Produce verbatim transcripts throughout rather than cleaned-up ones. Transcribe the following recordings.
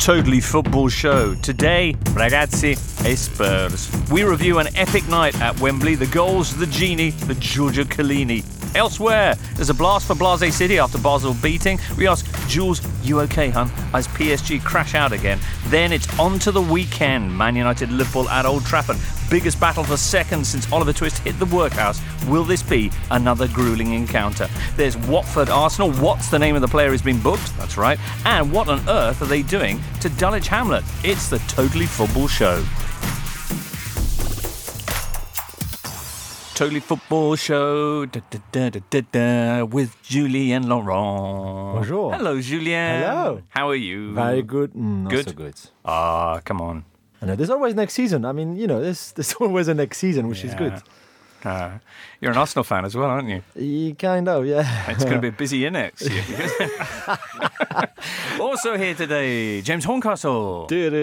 Totally Football Show. Today, ragazzi e Spurs. We review an epic night at Wembley, the goals, the genie, the Giorgio Chiellini. Elsewhere, there's a blast for Blase City after Basel beating. We ask Jules, you okay, hun? As P S G crash out again. Then it's on to the weekend. Man United, Liverpool at Old Trafford. Biggest battle for second since Oliver Twist hit the workhouse. Will this be another grueling encounter? There's Watford Arsenal. What's the name of the player who's been booked? That's right. And what on earth are they doing to Dulwich Hamlet? It's the Totally Football Show. Totally Football Show da, da, da, da, da, da, with Julien Laurent. Bonjour. Hello, Julien. Hello. How are you? Very good. Mm, not Good? so good. Ah, come on. I know, there's always next season. I mean, you know, there's, there's always a next season, which Yeah. is good. Uh, you're an Arsenal fan as well, aren't you? You kind of, yeah. It's going to be a busy year next year. Also here today, James Horncastle.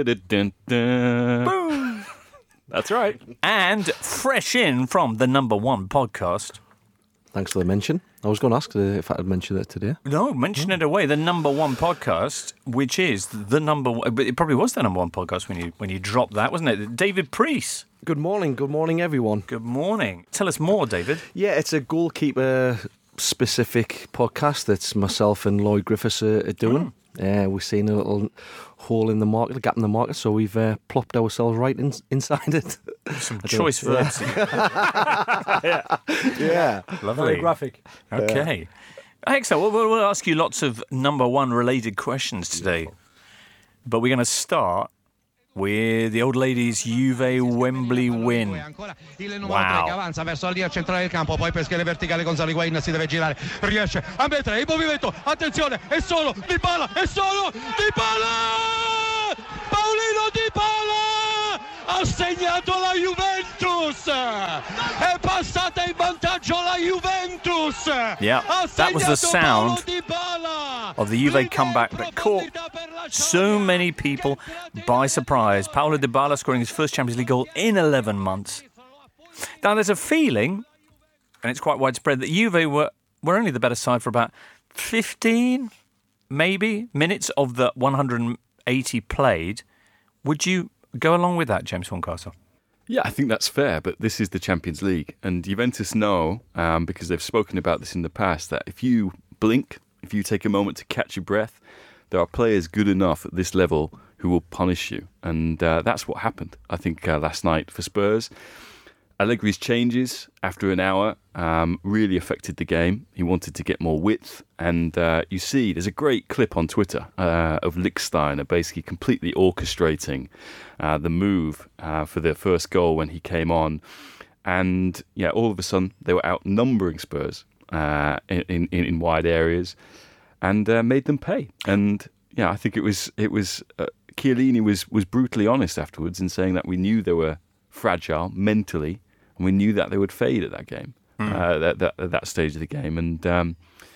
Boom. That's right. And fresh in from the number one podcast. Thanks for the mention. I was going to ask if I'd mention it today. No, mention it away. The number one podcast, which is the number one, but it probably was the number one podcast when you when you dropped that, wasn't it? David Priest. Good morning. Good morning, everyone. Good morning. Tell us more, David. Yeah, it's a goalkeeper-specific podcast that myself and Lloyd Griffiths are, are doing. Mm. Uh, we've seen a little hole in the market, a gap in the market, so we've uh, plopped ourselves right in, inside it. Some choice verbs. yeah. yeah. Lovely. Very graphic. Okay. Excellent. Well, we'll, we'll ask you lots of number one related questions today. But we're going to start with the old ladies' Juve Wembley win. Wow. Avanza verso la linea centrale del campo, poi per schiena verticale Gonzalo Higuain si deve girare, riesce a mettere il movimento, attenzione, è solo Dybala, è solo Dybala! Paolino Dybala ha segnato la Juventus, è passata in vantaggio la Juventus. Yeah, that was the sound of the Juve comeback that caught so many people by surprise. Paulo Dybala scoring his first Champions League goal in eleven months. Now, there's a feeling, and it's quite widespread, that Juve were, were only the better side for about fifteen, maybe, minutes of the one hundred eighty played. Would you go along with that, James Horncastle? Yeah, I think that's fair, but this is the Champions League. And Juventus know, um, because they've spoken about this in the past, that if you blink, if you take a moment to catch your breath, there are players good enough at this level who will punish you. And uh, that's what happened, I think, uh, last night for Spurs. Allegri's changes after an hour um, really affected the game. He wanted to get more width. And uh, you see, there's a great clip on Twitter uh, of Lichtsteiner basically completely orchestrating uh, the move uh, for their first goal when he came on. And yeah, all of a sudden, they were outnumbering Spurs uh, in, in, in wide areas and uh, made them pay. And yeah, I think it was, it was uh, Chiellini was, was brutally honest afterwards in saying that we knew they were fragile mentally, and we knew that they would fade at that game, mm. uh, that, that, at that stage of the game, and um,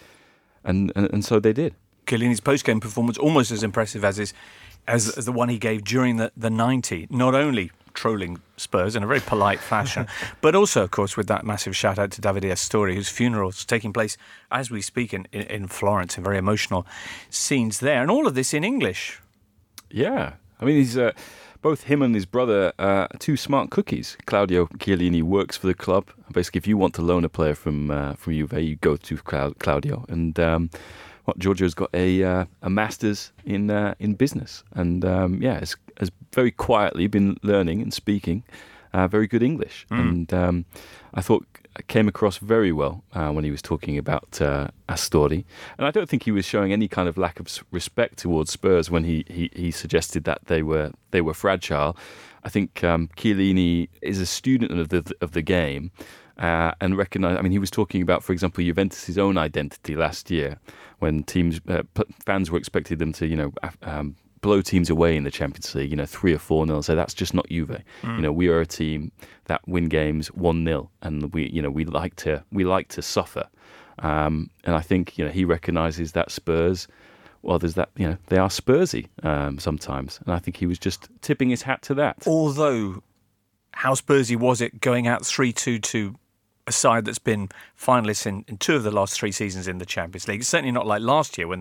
and, and and so they did. Chiellini's post-game performance almost as impressive as his, as, as the one he gave during the, the ninety. Not only trolling Spurs in a very polite fashion, but also, of course, with that massive shout-out to Davide Astori, whose funeral is taking place as we speak in, in, in Florence, in very emotional scenes there. And all of this in English. Yeah. I mean, he's... Uh, Both him and his brother are two smart cookies. Claudio Chiellini works for the club. Basically, if you want to loan a player from uh, from Juve, you go to Claudio. And um, what Giorgio's got a uh, a master's in uh, in business, and um, yeah, has, has very quietly been learning and speaking uh, very good English. Mm. And um, I thought it came across very well uh, when he was talking about uh, Astori. And I don't think he was showing any kind of lack of respect towards Spurs when he, he, he suggested that they were they were fragile. I think um, Chiellini is a student of the of the game uh, and recognise. I mean, he was talking about, for example, Juventus' own identity last year when teams uh, fans were expecting them to, you know. Um, blow teams away in the Champions League, you know, three or four nil. So that's just not Juve. Mm. You know, we are a team that win games one nil, and we, you know, we like to we like to suffer. Um, and I think, you know, he recognises that Spurs, well, there's that, you know, they are Spursy um, sometimes, and I think he was just tipping his hat to that. Although, how Spursy was it going out three two to a side that's been finalists in, in two of the last three seasons in the Champions League? It's certainly not like last year when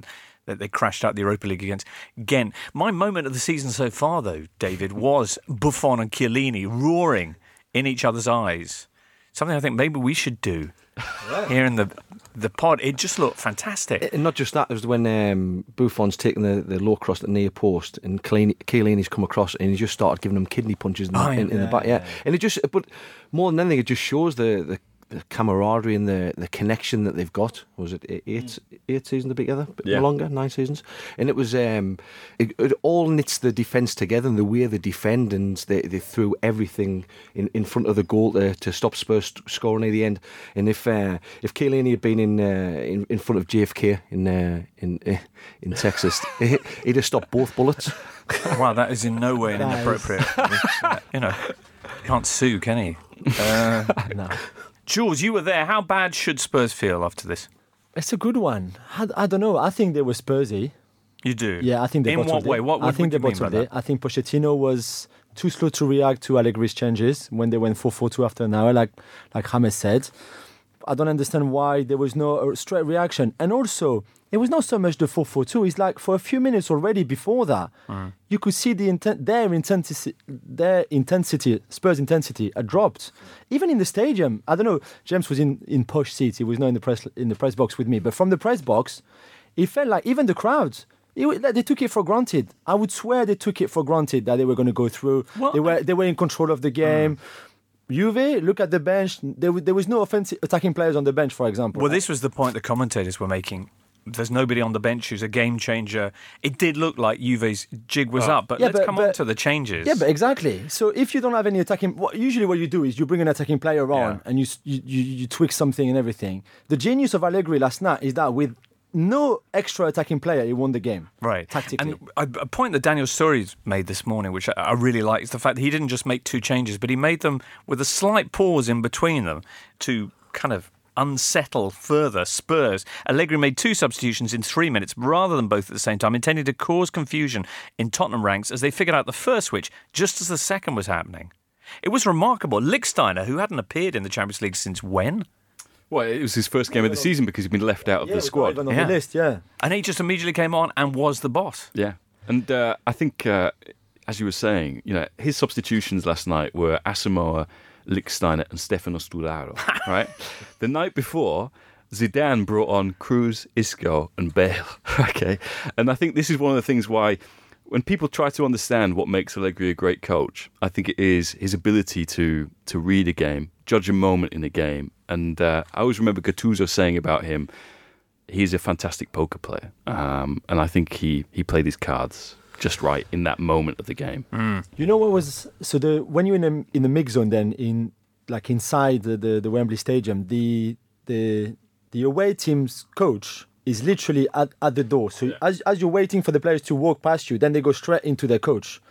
that they crashed out the Europa League against Ghent. My moment of the season so far, though, David, was Buffon and Chiellini roaring in each other's eyes. Something I think maybe we should do yeah. here in the the pod. It just looked fantastic. And not just that, it was when um, Buffon's taking the, the low cross at the near post and Chiellini, Chiellini's come across and he just started giving them kidney punches in, oh, the, in, yeah, in the back. Yeah. yeah. And it just, but more than anything, it just shows the, the, the camaraderie and the, the connection that they've got. Was it eight mm. eight seasons together? A bit yeah. longer, nine seasons. And it was, um, it, it all knits the defence together and the way they defend, and they, they threw everything in, in front of the goal to, to stop Spurs scoring at the end. And if uh, if Chiellini had been in, uh, in in front of J F K in uh, in uh, in Texas, he'd have stopped both bullets. Wow, that is in no way inappropriate. You know, can't sue, can he? Uh, no. Jules, you were there. How bad should Spurs feel after this? It's a good one. I, I don't know. I think they were Spursy. You do? Yeah, I think they In what way? What would, I think what they you mean by that? I think Pochettino was too slow to react to Allegri's changes when they went four four two after an hour, like like James said. I don't understand why there was no straight reaction. And also, it was not so much the four four two. It's like for a few minutes already before that, mm. you could see the inten- their intensity, their intensity, Spurs' intensity had dropped. Even in the stadium, I don't know. James was in, in posh seats. He was not in the press in the press box with me. But from the press box, it felt like even the crowds, it, they took it for granted. I would swear they took it for granted that they were going to go through. What? They were they were in control of the game. Mm. Juve, look at the bench. There, there was no offensive attacking players on the bench, for example. Well, this was the point the commentators were making. There's nobody on the bench who's a game changer. It did look like Juve's jig was oh. up, but yeah, let's but, come but, on to the changes. Yeah, but exactly. So if you don't have any attacking... What, usually what you do is you bring an attacking player on yeah. and you, you, you, you tweak something and everything. The genius of Allegri last night is that with no extra attacking player, he won the game. Right. Tactically. And a point that Daniel Sturridge made this morning, which I really like, is the fact that he didn't just make two changes, but he made them with a slight pause in between them to kind of unsettle further Spurs. Allegri made two substitutions in three minutes rather than both at the same time, intending to cause confusion in Tottenham ranks as they figured out the first switch just as the second was happening. It was remarkable. Lichtsteiner, who hadn't appeared in the Champions League since when? Well, it was his first game of the season because he'd been left out of yeah, the squad. On yeah. the list, yeah. And he just immediately came on and was the boss. Yeah. And uh, I think, uh, as you were saying, you know, his substitutions last night were Asamoah, Lichtsteiner and Stefano Sturaro, right? The night before, Zidane brought on Cruz, Isco and Bale, okay? And I think this is one of the things why when people try to understand what makes Allegri a great coach, I think it is his ability to to read a game, judge a moment in a game. And uh, I always remember Gattuso saying about him, he's a fantastic poker player. Um, and I think he, he played his cards just right in that moment of the game. Mm. You know what was... So the when you're in the, in the mix zone then, in like inside the, the, the Wembley Stadium, the the the away team's coach is literally at, at the door. So yeah. as as you're waiting for the players to walk past you, then they go straight into their coach.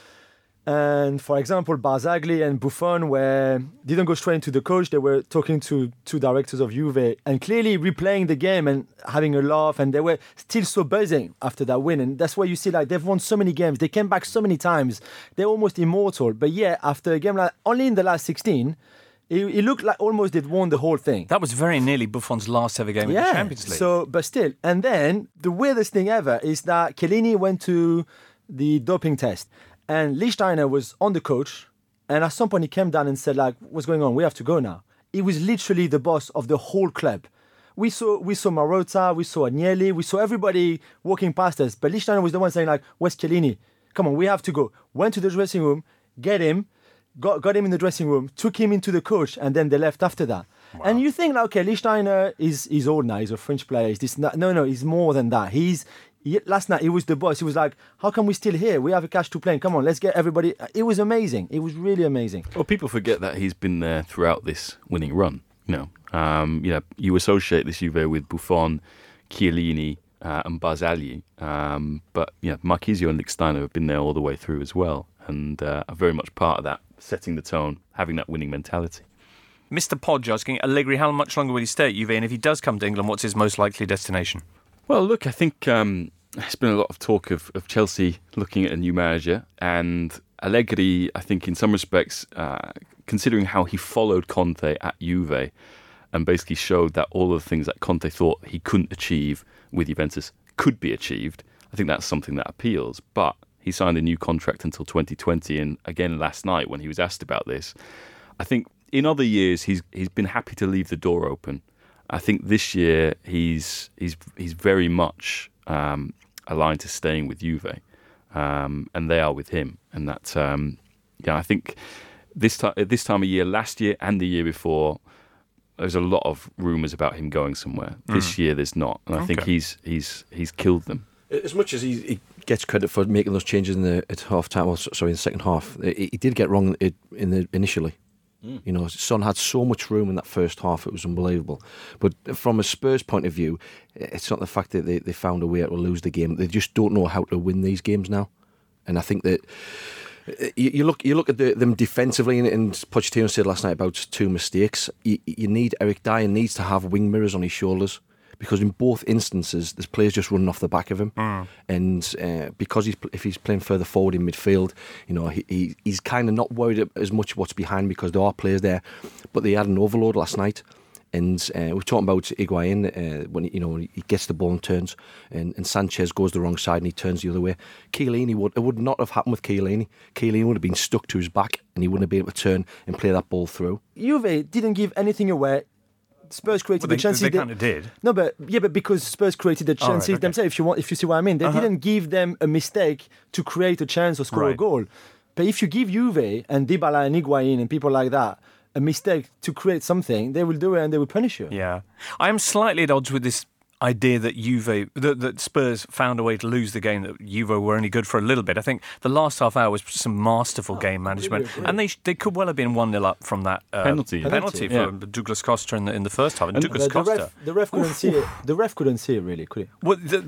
And for example, Barzagli and Buffon were didn't go straight into the coach. They were talking to two directors of Juve and clearly replaying the game and having a laugh. And they were still so buzzing after that win. And that's why you see, like, they've won so many games. They came back so many times. They're almost immortal. But yeah, after a game like only in the last sixteen, it, it looked like almost they'd won the whole thing. That was very nearly Buffon's last ever game yeah, in the Champions League. So, but still, and then the weirdest thing ever is that Chiellini went to the doping test. And Lichtsteiner was on the coach, and at some point he came down and said, like, what's going on? We have to go now. He was literally the boss of the whole club. We saw we saw Marotta, we saw Agnelli, we saw everybody walking past us. But Lichtsteiner was the one saying, like, where's Chiellini? Come on, we have to go. Went to the dressing room, get him, got, got him in the dressing room, took him into the coach, and then they left after that. Wow. And you think, like, okay, Lichtsteiner is he's old now, he's a French player. He's this, no, no, he's more than that. He's He, last night he was the boss. He was like, how come we're still here? We have a cash to play. Come on, let's get everybody. It was amazing. It was really amazing. Well, people forget that he's been there throughout this winning run. You know, um, you know, you associate this Juve with Buffon, Chiellini, uh, and Barzagli. Um, but you know, Marchisio and Lichtsteiner have been there all the way through as well, and uh, are very much part of that, setting the tone, having that winning mentality. Mister Podge asking Allegri, how much longer will he stay at Juve? And if he does come to England, what's his most likely destination? Well, look, I think um, there's been a lot of talk of, of Chelsea looking at a new manager, and Allegri, I think in some respects, uh, considering how he followed Conte at Juve and basically showed that all of the things that Conte thought he couldn't achieve with Juventus, could be achieved, I think that's something that appeals. But he signed a new contract until twenty twenty, and again last night when he was asked about this, I think in other years he's he's been happy to leave the door open. I think this year he's he's he's very much um, aligned to staying with Juve, um, and they are with him. And that, um, yeah, I think this time this time of year, last year and the year before, there's a lot of rumours about him going somewhere. Mm. This year there's not, and I okay. think he's he's he's killed them. As much as he, he gets credit for making those changes in the at half time, or sorry, in the second half, he, he did get wrong in, in the initially. Mm. You know, Son had so much room in that first half; it was unbelievable. But from a Spurs point of view, it's not the fact that they, they found a way to lose the game; they just don't know how to win these games now. And I think that you, you look you look at the, them defensively, and, and Pochettino said last night about two mistakes. You, you need Eric Dyer needs to have wing mirrors on his shoulders. Because in both instances, there's players just running off the back of him, mm. and uh, because he's if he's playing further forward in midfield, you know he, he he's kind of not worried as much what's behind because there are players there, but they had an overload last night, and uh, we're talking about Higuain uh, when he, you know he gets the ball and turns, and, and Sanchez goes the wrong side and he turns the other way. Chiellini would it would not have happened with Chiellini. Chiellini would have been stuck to his back, and he wouldn't have been able to turn and play that ball through. Juve didn't give anything away. Spurs created well, they, the chances. They, they kind of did. No, but yeah, but because Spurs created the chances oh, right, okay. themselves. If you want, if you see what I mean, they uh-huh. didn't give them a mistake to create a chance or score right. a goal. But if you give Juve and Dybala and Higuain and people like that a mistake to create something, they will do it and they will punish you. Yeah, I am slightly at odds with this idea that Juve, that, that Spurs found a way to lose the game, that Juve were only good for a little bit. I think the last half hour was some masterful oh, game management, really and they they could well have been one nil up from that uh, penalty penalty, penalty yeah. for Douglas Costa in the in the first half. And, and Douglas the, Costa, the ref, the ref couldn't see it. The ref couldn't see it really, could he? Well, the,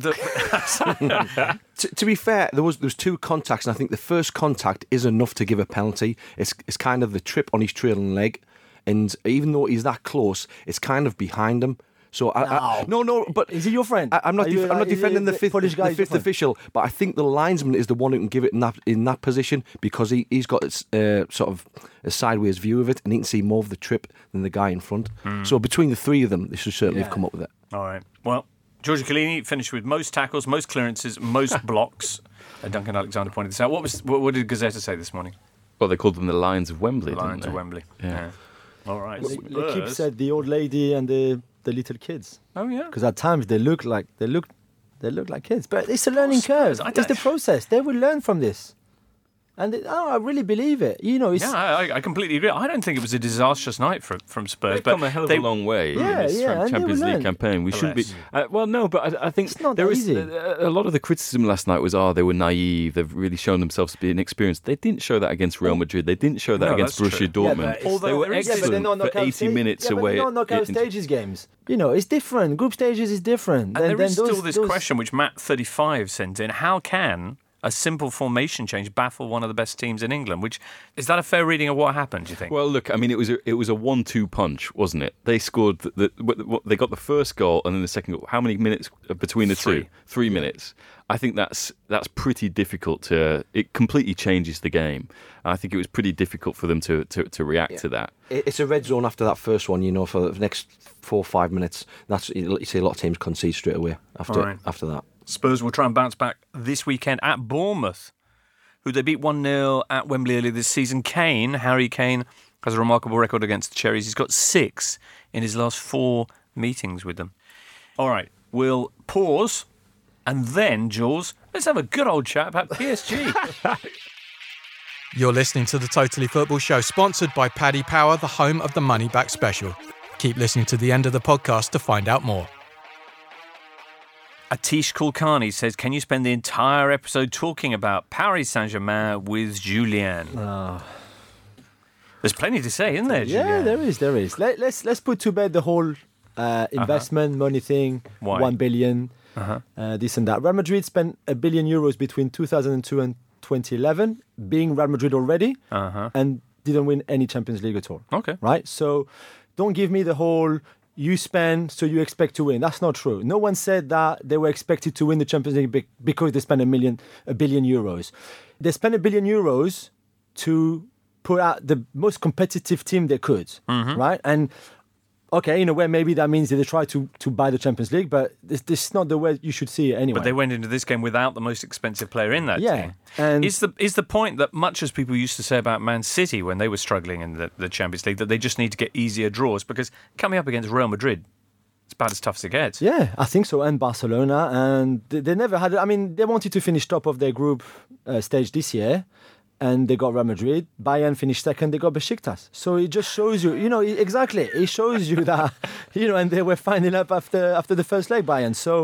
the to, to be fair, there was there was two contacts, and I think the first contact is enough to give a penalty. It's it's kind of the trip on his trailing leg, and even though he's that close, it's kind of behind him. So I, no. I, no, no, but is he your friend? I, I'm not. Def- you, I'm not like, defending the fifth, Polish guy the fifth official, but I think the linesman is the one who can give it in that in that position because he he's got uh, sort of a sideways view of it, and he can see more of the trip than the guy in front. Mm. So between the three of them, they should certainly yeah. have come up with it. All right. Well, Giorgio Chiellini finished with most tackles, most clearances, most blocks. uh, Duncan Alexander pointed this out. What was what, what did Gazzetta say this morning? Well, they called them the Lions of Wembley. The Lions didn't they? of Wembley. Yeah. yeah. All right. L'Equipe said the old lady and the. The little kids. Oh yeah. Because at times they look like they look, they look like kids. But it's a learning curve. It's the process. They will learn from this. And it, oh, I really believe it. You know, it's, yeah, I, I completely agree. I don't think it was a disastrous night for, from Spurs. They've but come a hell of they, a long way yeah, in this yeah, Champions League campaign. We shouldn't be. Uh, well, no, but I, I think there was a, a lot of the criticism last night was, oh, they were naive. They've really shown themselves to be inexperienced. They didn't show that against Real Madrid. They didn't show that no, against Borussia Dortmund. Yeah, Although they were excellent yeah, for eighty stage, minutes yeah, away. But they're not knockout stages games. You know, it's different. Group stages is different. And then, there then is those, still this those... question which Matt thirty-five sent in: how can a simple formation change baffle one of the best teams in England? Which is that a fair reading of what happened, do you think? Well, look, I mean, it was a, it was a one two punch, wasn't it? They scored the, the, they got the first goal and then the second goal. How many minutes between the Three. two? Three minutes. I think that's that's pretty difficult to. It completely changes the game. I think it was pretty difficult for them to to, to react yeah. to that. It's a red zone after that first one. You know, for the next four or five minutes. That's you see a lot of teams concede straight away after right. after that. Spurs will try and bounce back this weekend at Bournemouth, who they beat one nil at Wembley earlier this season. Kane, Harry Kane, has a remarkable record against the Cherries. He's got six in his last four meetings with them. All right, we'll pause, and then, Jules, let's have a good old chat about P S G. You're listening to the Totally Football Show, sponsored by Paddy Power, the home of the Money Back Special. Keep listening to the end of the podcast to find out more. Atish Kulkarni says, can you spend the entire episode talking about Paris Saint-Germain with Julien? Oh. There's plenty to say, isn't there, Yeah, Julien? there is, there is. Let, let's let's put to bed the whole uh, investment, uh-huh. money thing, Why? one billion, uh-huh. uh, this and that. Real Madrid spent a billion euros between two thousand two and twenty eleven, being Real Madrid already, uh-huh. and didn't win any Champions League at all. Okay. Right? So don't give me the whole... You spend, so you expect to win. That's not true. No one said that they were expected to win the Champions League because they spent a million, a billion euros. They spent a billion euros to put out the most competitive team they could, mm-hmm. right? And Okay, in a way, maybe that means that they try to, to buy the Champions League, but this, this is not the way you should see it anyway. But they went into this game without the most expensive player in that yeah, team. and Is the is the point that much as people used to say about Man City when they were struggling in the, the Champions League, that they just need to get easier draws? Because coming up against Real Madrid, it's about as tough as it gets. Yeah, I think so. And Barcelona, and they, they never had. I mean, they wanted to finish top of their group uh, stage this year, and they got Real Madrid. Bayern finished second. They got Besiktas. So it just shows you, you know, exactly. It shows you that, you know, and they were finding up after after the first leg, Bayern. So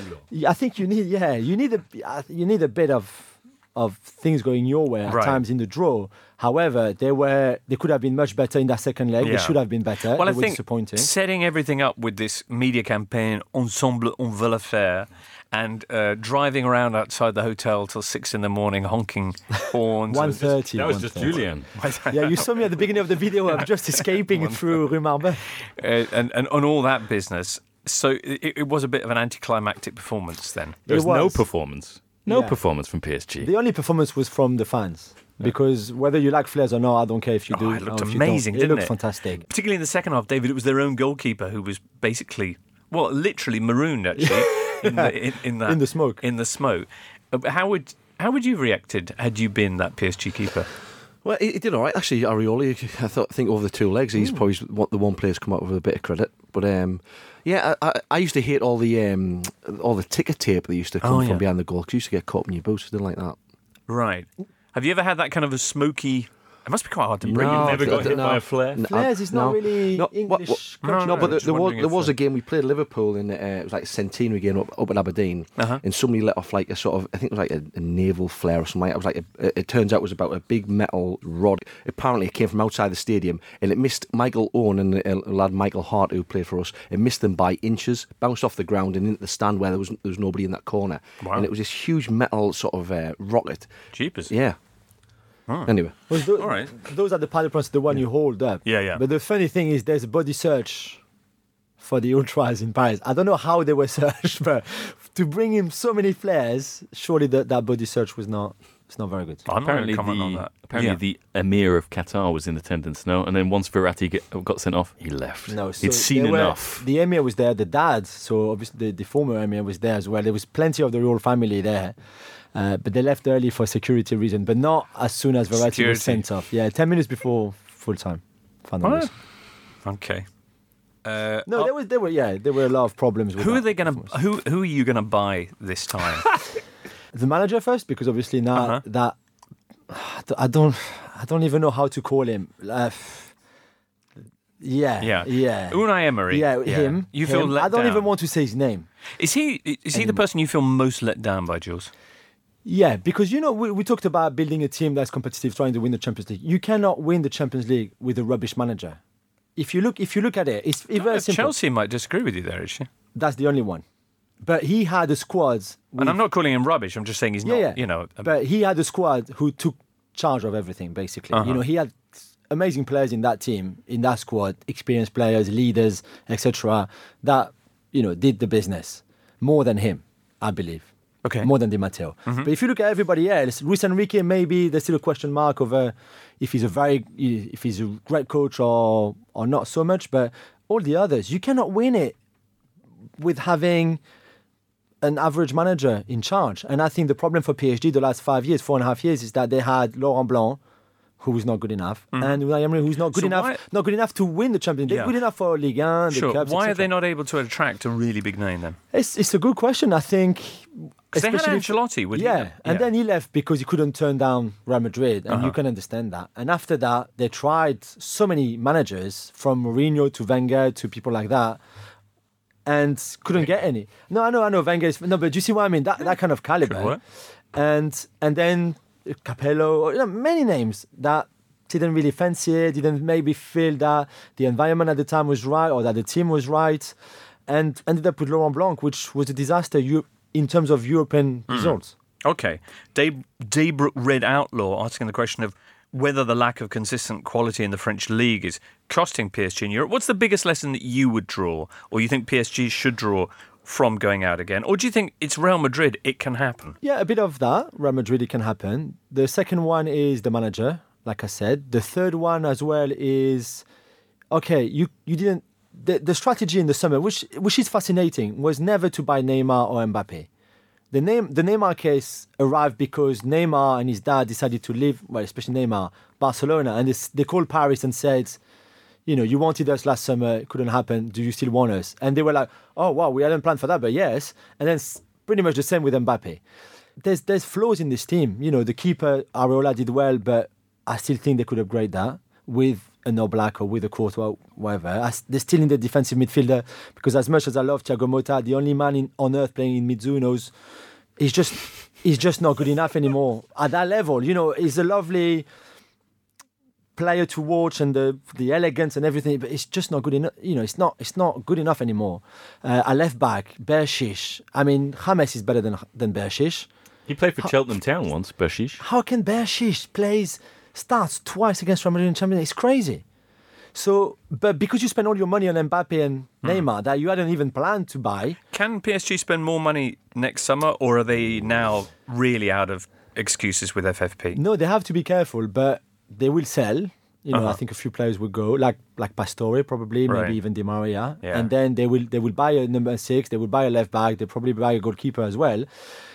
I think you need, yeah, you need a you need a bit of of things going your way at Right. times in the draw. However, they were they could have been much better in that second leg. Yeah. They should have been better. Well, they I were think disappointing. setting everything up with this media campaign, Ensemble, on veut le faire, and uh, driving around outside the hotel till six in the morning, honking horns. One and- thirty. That was just Julian. Yeah, you saw me at the beginning of the video. I'm just escaping through Rue Marbe. uh, and, and on all that business. So it, it was a bit of an anticlimactic performance then. There was It no was. performance. No Yeah. performance from P S G. The only performance was from the fans. Because whether you like flares or not, I don't care if you do. Oh, it looked or if you amazing, don't. didn't It looked it? fantastic. Particularly in the second half, David, it was their own goalkeeper who was basically, well, literally marooned actually in, the, in, in that In the smoke. In the smoke. Uh, How would how would you have reacted had you been that P S G keeper? Well, he, he did all right actually. Areoli, I thought, I think over the two legs, he's probably what the one player's come out with a bit of credit. But um, yeah, I, I, I used to hate all the um, all the ticker tape that used to come Oh, from yeah. behind the goal. 'Cause you used to get caught in your boots. Didn't like that. Right. Have you ever had that kind of a smoky? It must be quite hard to breathe. No, Never I got don't hit know. by a flare. No, Flares is not no. really No, what- English. what- country. no, No, but there, just there was wondering there if, was uh, a game we played Liverpool in uh, it was like a centenary game up, up at Aberdeen, Uh-huh. and somebody let off like a sort of I think it was like a, a naval flare or something. It was like a, it turns out it was about a big metal rod. Apparently, it came from outside the stadium, and it missed Michael Owen and the uh, lad Michael Hart who played for us. It missed them by inches, bounced off the ground and into the stand where there was there was nobody in that corner, Wow. and it was this huge metal sort of uh, rocket. Jeepers. Yeah. Anyway, Was tho- All right. Those are the paddle points, the one you hold up. Yeah, yeah. But the funny thing is, there's a body search for the ultras in Paris. I don't know how they were searched, but to bring him so many flares, surely that that body search was not. It's not very good. I'm Apparently, not going to comment the, on that. apparently Yeah. the Emir of Qatar was in attendance, no? And then once Verratti get, got sent off, he left. No, so He'd seen there were- enough. The emir was there, the dad, so obviously the, the former emir was there as well. There was plenty of the royal family there, uh, but they left early for security reason, but not as soon as Verratti Security. was sent off. Yeah, ten minutes before full time. Found out All this. right. Okay. Uh, No, oh, there was there were yeah there were a lot of problems with who are that they going to? performance. Who who are you going to buy this time? The manager first, because obviously now Uh-huh. that I don't I don't even know how to call him. Uh, yeah, Yeah. yeah. Unai Emery. Yeah, him. You feel him. let I don't down. even want to say his name. Is he? Is he the person you feel most let down by, Jules? Yeah, because you know we, we talked about building a team that's competitive, trying to win the Champions League. You cannot win the Champions League with a rubbish manager. If you look, if you look at it, it's, it's very Uh, simple. Chelsea might disagree with you there, actually. That's the only one. But he had a squad. With, And I'm not calling him rubbish. I'm just saying he's yeah, not. yeah. You know. um, But he had a squad who took charge of everything. Basically, Uh-huh. you know, he had amazing players in that team, in that squad, experienced players, leaders, et cetera. That you know did the business more than him, I believe. Okay. Mm-hmm. More than Di Matteo. But if you look at everybody else, Luis Enrique, maybe there's still a question mark over if he's a very, if he's a great coach or or not so much. But all the others, you cannot win it with having an average manager in charge. And I think the problem for P S G the last five years, four and a half years, is that they had Laurent Blanc, who was not good enough, and Unai Emery, who's not good So enough, why- not good enough to win the Champions League. Yeah. They're good enough for Ligue one, the sure. Cups, Why et are they cetera. not able to attract a really big name then? It's, it's a good question. I think. Because they had especially- Ancelotti, would yeah, and then he left because he couldn't turn down Real Madrid, and Uh-huh. you can understand that. And after that, they tried so many managers, from Mourinho to Wenger to people like that, and couldn't get any. No, I know, I know, Wenger is no, but do you see what I mean? That that kind of Could caliber, work. and and then Capello, you know, many names that didn't really fancy it, didn't maybe feel that the environment at the time was right or that the team was right, and ended up with Laurent Blanc, which was a disaster Eu- in terms of European results. Okay. Day- Daybrook Red Outlaw asking the question of whether the lack of consistent quality in the French league is costing P S G in Europe. What's the biggest lesson that you would draw, or you think P S G should draw from going out again? Or do you think it's Real Madrid, it can happen? Yeah, a bit of that. Real Madrid, it can happen. The second one is the manager, like I said. The third one as well is, okay, you, you didn't the, the strategy in the summer, which which is fascinating, was never to buy Neymar or Mbappe. The name the Neymar case arrived because Neymar and his dad decided to leave, well, especially Neymar, Barcelona, and this, they called Paris and said, you know, you wanted us last summer, it couldn't happen. Do you still want us? And they were like, oh wow, we hadn't planned for that, but yes. And then pretty much the same with Mbappe. There's there's flaws in this team. You know, the keeper Areola did well, but I still think they could upgrade that with an Oblak or with a Courtois, whatever. I, they're still in the defensive midfielder because as much as I love Thiago Motta, the only man in, on earth playing in Midzu knows he's just he's just not good enough anymore at that level. You know, he's a lovely player to watch and the the elegance and everything, but it's just not good enough. You know, it's not it's not good enough anymore. Uh, a left back, Bershish. I mean, James is better than than Bershish. He played for how, Cheltenham Town once, Bershish. How can Bershish plays starts twice against Real Madrid in Champions League? It's crazy. So, but because you spend all your money on Mbappe and mm. Neymar that you hadn't even planned to buy, can P S G spend more money next summer, or are they now really out of excuses with F F P? No, they have to be careful, but they will sell. You know, uh-huh. I think a few players will go, like like Pastore probably, right. maybe even Di Maria, yeah. and then they will they will buy a number six, they will buy a left back, they probably buy a goalkeeper as well.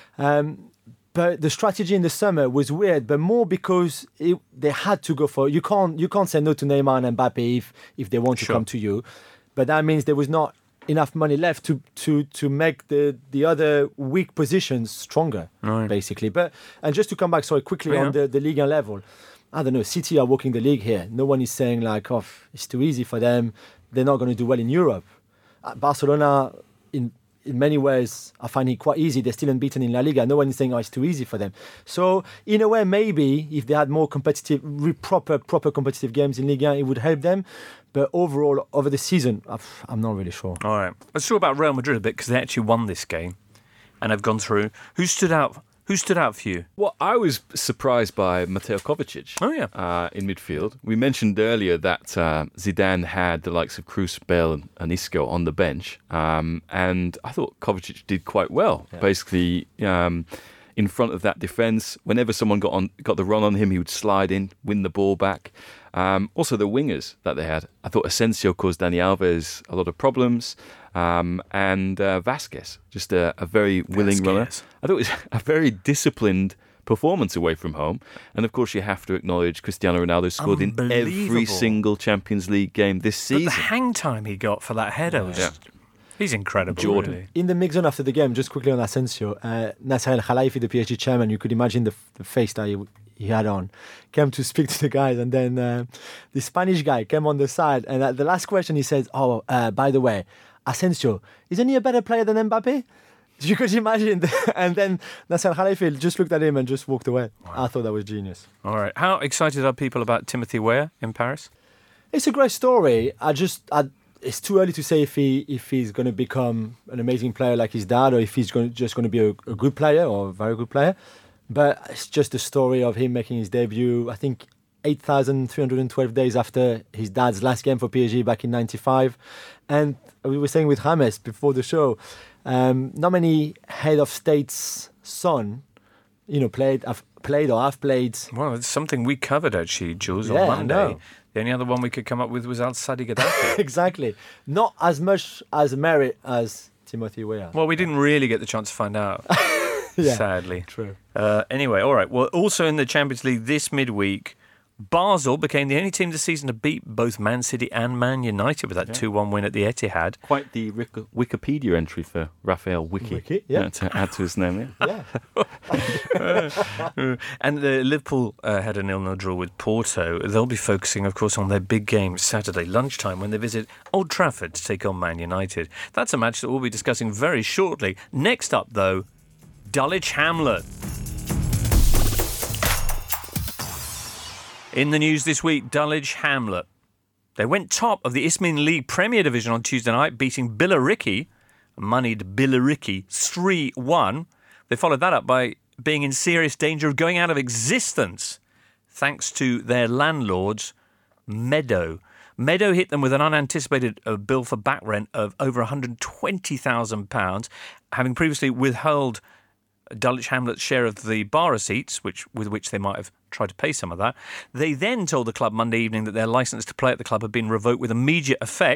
Um, But the strategy in the summer was weird, but more because it, they had to go for. You can't you can't say no to Neymar and Mbappe if if they want to sure. come to you, but that means there was not enough money left to to to make the the other weak positions stronger, right. basically. But and just to come back, sorry, quickly yeah. on the the league level, I don't know. City are walking the league here. No one is saying like, oh, it's too easy for them. They're not going to do well in Europe. Uh, Barcelona in. In many ways, I find it quite easy. They're still unbeaten in La Liga. No one is saying, oh, it's too easy for them. So, in a way, maybe if they had more competitive, proper, proper competitive games in Liga, it would help them. But overall, over the season, I'm not really sure. All right. Let's talk about Real Madrid a bit because they actually won this game and have gone through. Who stood out? Who stood out for you? Well, I was surprised by Mateo Kovacic. Oh, yeah. Uh, in midfield. We mentioned earlier that uh, Zidane had the likes of Kroos, Bale and Isco on the bench. Um, and I thought Kovacic did quite well. Yeah. Basically, um, in front of that defence, whenever someone got on got the run on him, he would slide in, win the ball back. Um, also, the wingers that they had. I thought Asensio caused Dani Alves a lot of problems. Um, and uh, Vasquez, just a, a very willing Vasquez. runner. I thought it was a very disciplined performance away from home. And of course, you have to acknowledge Cristiano Ronaldo scored in every single Champions League game this season. But the hang time he got for that header was... Yeah. He's incredible, Jordan. Really. In the mix zone after the game, just quickly on Asensio, uh, Nasser El Khelaifi, the P S G chairman, you could imagine the, the face that he, he had on, came to speak to the guys, and then uh, the Spanish guy came on the side, and at the last question he says, oh, uh, by the way, Asensio, isn't he a better player than Mbappe? You could imagine. And then Nasser El Khelaifi just looked at him and just walked away. Wow. I thought that was genius. All right. How excited are people about Timothy Weah in Paris? It's a great story. I just... I, It's too early to say if he if he's going to become an amazing player like his dad, or if he's going just going to be a, a good player or a very good player. But it's just a story of him making his debut. I think eight thousand three hundred twelve days after his dad's last game for P S G back in ninety-five. And we were saying with James before the show, um, not many head of state's son, you know, played have played or have played. Well, it's something we covered actually, Jules, yeah, on Monday. I know. The only other one we could come up with was Al Sadi Gaddafi. Exactly. Not as much as merit as Timothy Weah. Well, we didn't really get the chance to find out, yeah, sadly. True. Uh, anyway, all right. Well, also in the Champions League this midweek, Basel became the only team this season to beat both Man City and Man United with that two one win at the Etihad. Quite the Wikipedia entry for Raphael Wiki. Wiki yeah. uh, to add to his name, yeah. yeah. And the Liverpool uh, had a nil-nil draw with Porto. They'll be focusing, of course, on their big game Saturday lunchtime when they visit Old Trafford to take on Man United. That's a match that we'll be discussing very shortly. Next up, though, Dulwich Hamlet. In the news this week, Dulwich Hamlet. They went top of the Isthmian League Premier Division on Tuesday night, beating Billericay, moneyed Billericay, three one. They followed that up by being in serious danger of going out of existence, thanks to their landlords, Meadow. Meadow hit them with an unanticipated uh, bill for back rent of over one hundred twenty thousand pounds, having previously withheld Dulwich Hamlet's share of the bar receipts, which with which they might have tried to pay some of that. They then told the club Monday evening that their licence to play at the club had been revoked with immediate effect,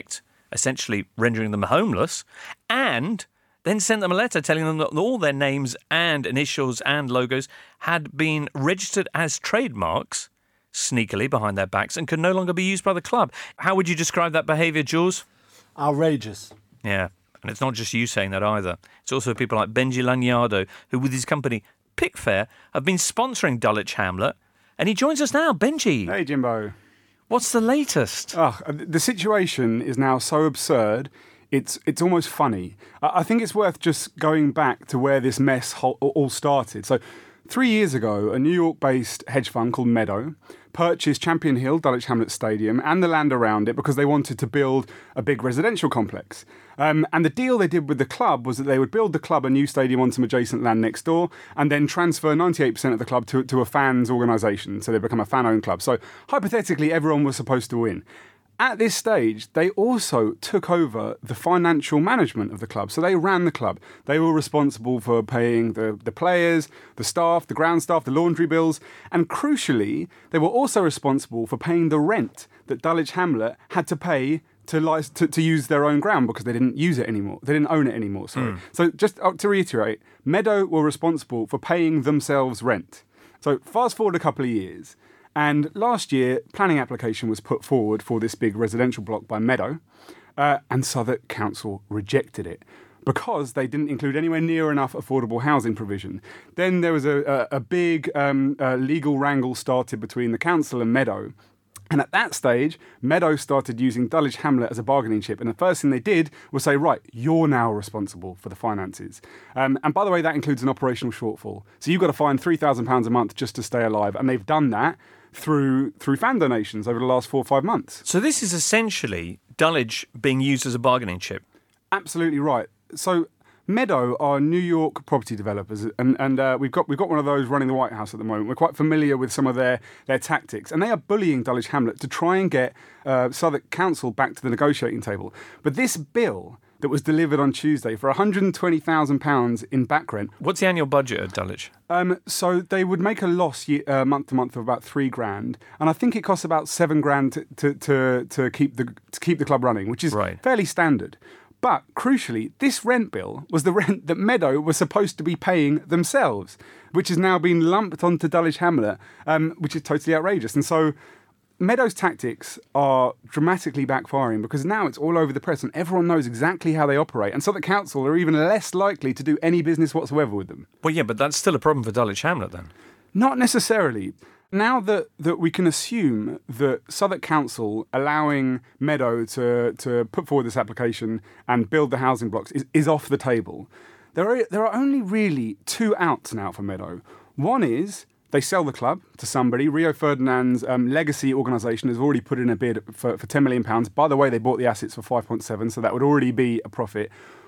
essentially rendering them homeless, and then sent them a letter telling them that all their names and initials and logos had been registered as trademarks sneakily behind their backs and could no longer be used by the club. How would you describe that behaviour, Jules? Outrageous. Yeah, and it's not just you saying that either. It's also people like Benji Lanyardo, who with his company Pickfair have been sponsoring Dulwich Hamlet. And he joins us now. Benji. Hey, Jimbo. What's the latest? Oh, the situation is now so absurd, it's it's almost funny. I think it's worth just going back to where this mess all started. So, three years ago, a New York-based hedge fund called Meadow purchased Champion Hill, Dulwich Hamlet Stadium, and the land around it because they wanted to build a big residential complex. Um, and the deal they did with the club was that they would build the club a new stadium on some adjacent land next door and then transfer ninety-eight percent of the club to, to a fans organisation, so they become a fan-owned club. So hypothetically, everyone was supposed to win. At this stage, they also took over the financial management of the club. So they ran the club. They were responsible for paying the, the players, the staff, the ground staff, the laundry bills. And crucially, they were also responsible for paying the rent that Dulwich Hamlet had to pay to, to, to use their own ground because they didn't use it anymore. They didn't own it anymore, sorry. Mm. So just to reiterate, Meadow were responsible for paying themselves rent. So fast forward a couple of years. And last year, planning application was put forward for this big residential block by Meadow, uh, and Southwark Council rejected it because they didn't include anywhere near enough affordable housing provision. Then there was a, a, a big um, uh, legal wrangle started between the council and Meadow. And at that stage, Meadow started using Dulwich Hamlet as a bargaining chip. And the first thing they did was say, right, you're now responsible for the finances. Um, and by the way, that includes an operational shortfall. So you've got to find three thousand pounds a month just to stay alive. And they've done that through through fan donations over the last four or five months. So this is essentially Dulwich being used as a bargaining chip. Absolutely right. So Meadow are New York property developers, and and uh, we've got we've got one of those running the White House at the moment. We're quite familiar with some of their their tactics, and they are bullying Dulwich Hamlet to try and get uh, Southwark Council back to the negotiating table. But this bill that was delivered on Tuesday for one hundred twenty thousand pounds in back rent. What's the annual budget at Dulwich? Um, so they would make a loss year, uh, month to month of about three grand, and I think it costs about seven grand to to, to, to keep the to keep the club running, which is right. fairly standard. But crucially, this rent bill was the rent that Meadow was supposed to be paying themselves, which has now been lumped onto Dulwich Hamlet, um, which is totally outrageous. And so Meadow's tactics are dramatically backfiring because now it's all over the press and everyone knows exactly how they operate. And so the council are even less likely to do any business whatsoever with them. Well, yeah, but that's still a problem for Dulwich Hamlet then. Not necessarily. Now that, that we can assume that Southwark Council allowing Meadow to, to put forward this application and build the housing blocks is, is off the table, there are, there are only really two outs now for Meadow. One is they sell the club to somebody. Rio Ferdinand's um, legacy organisation has already put in a bid for, for ten million pounds. By the way, they bought the assets for five point seven, so that would already be a profit.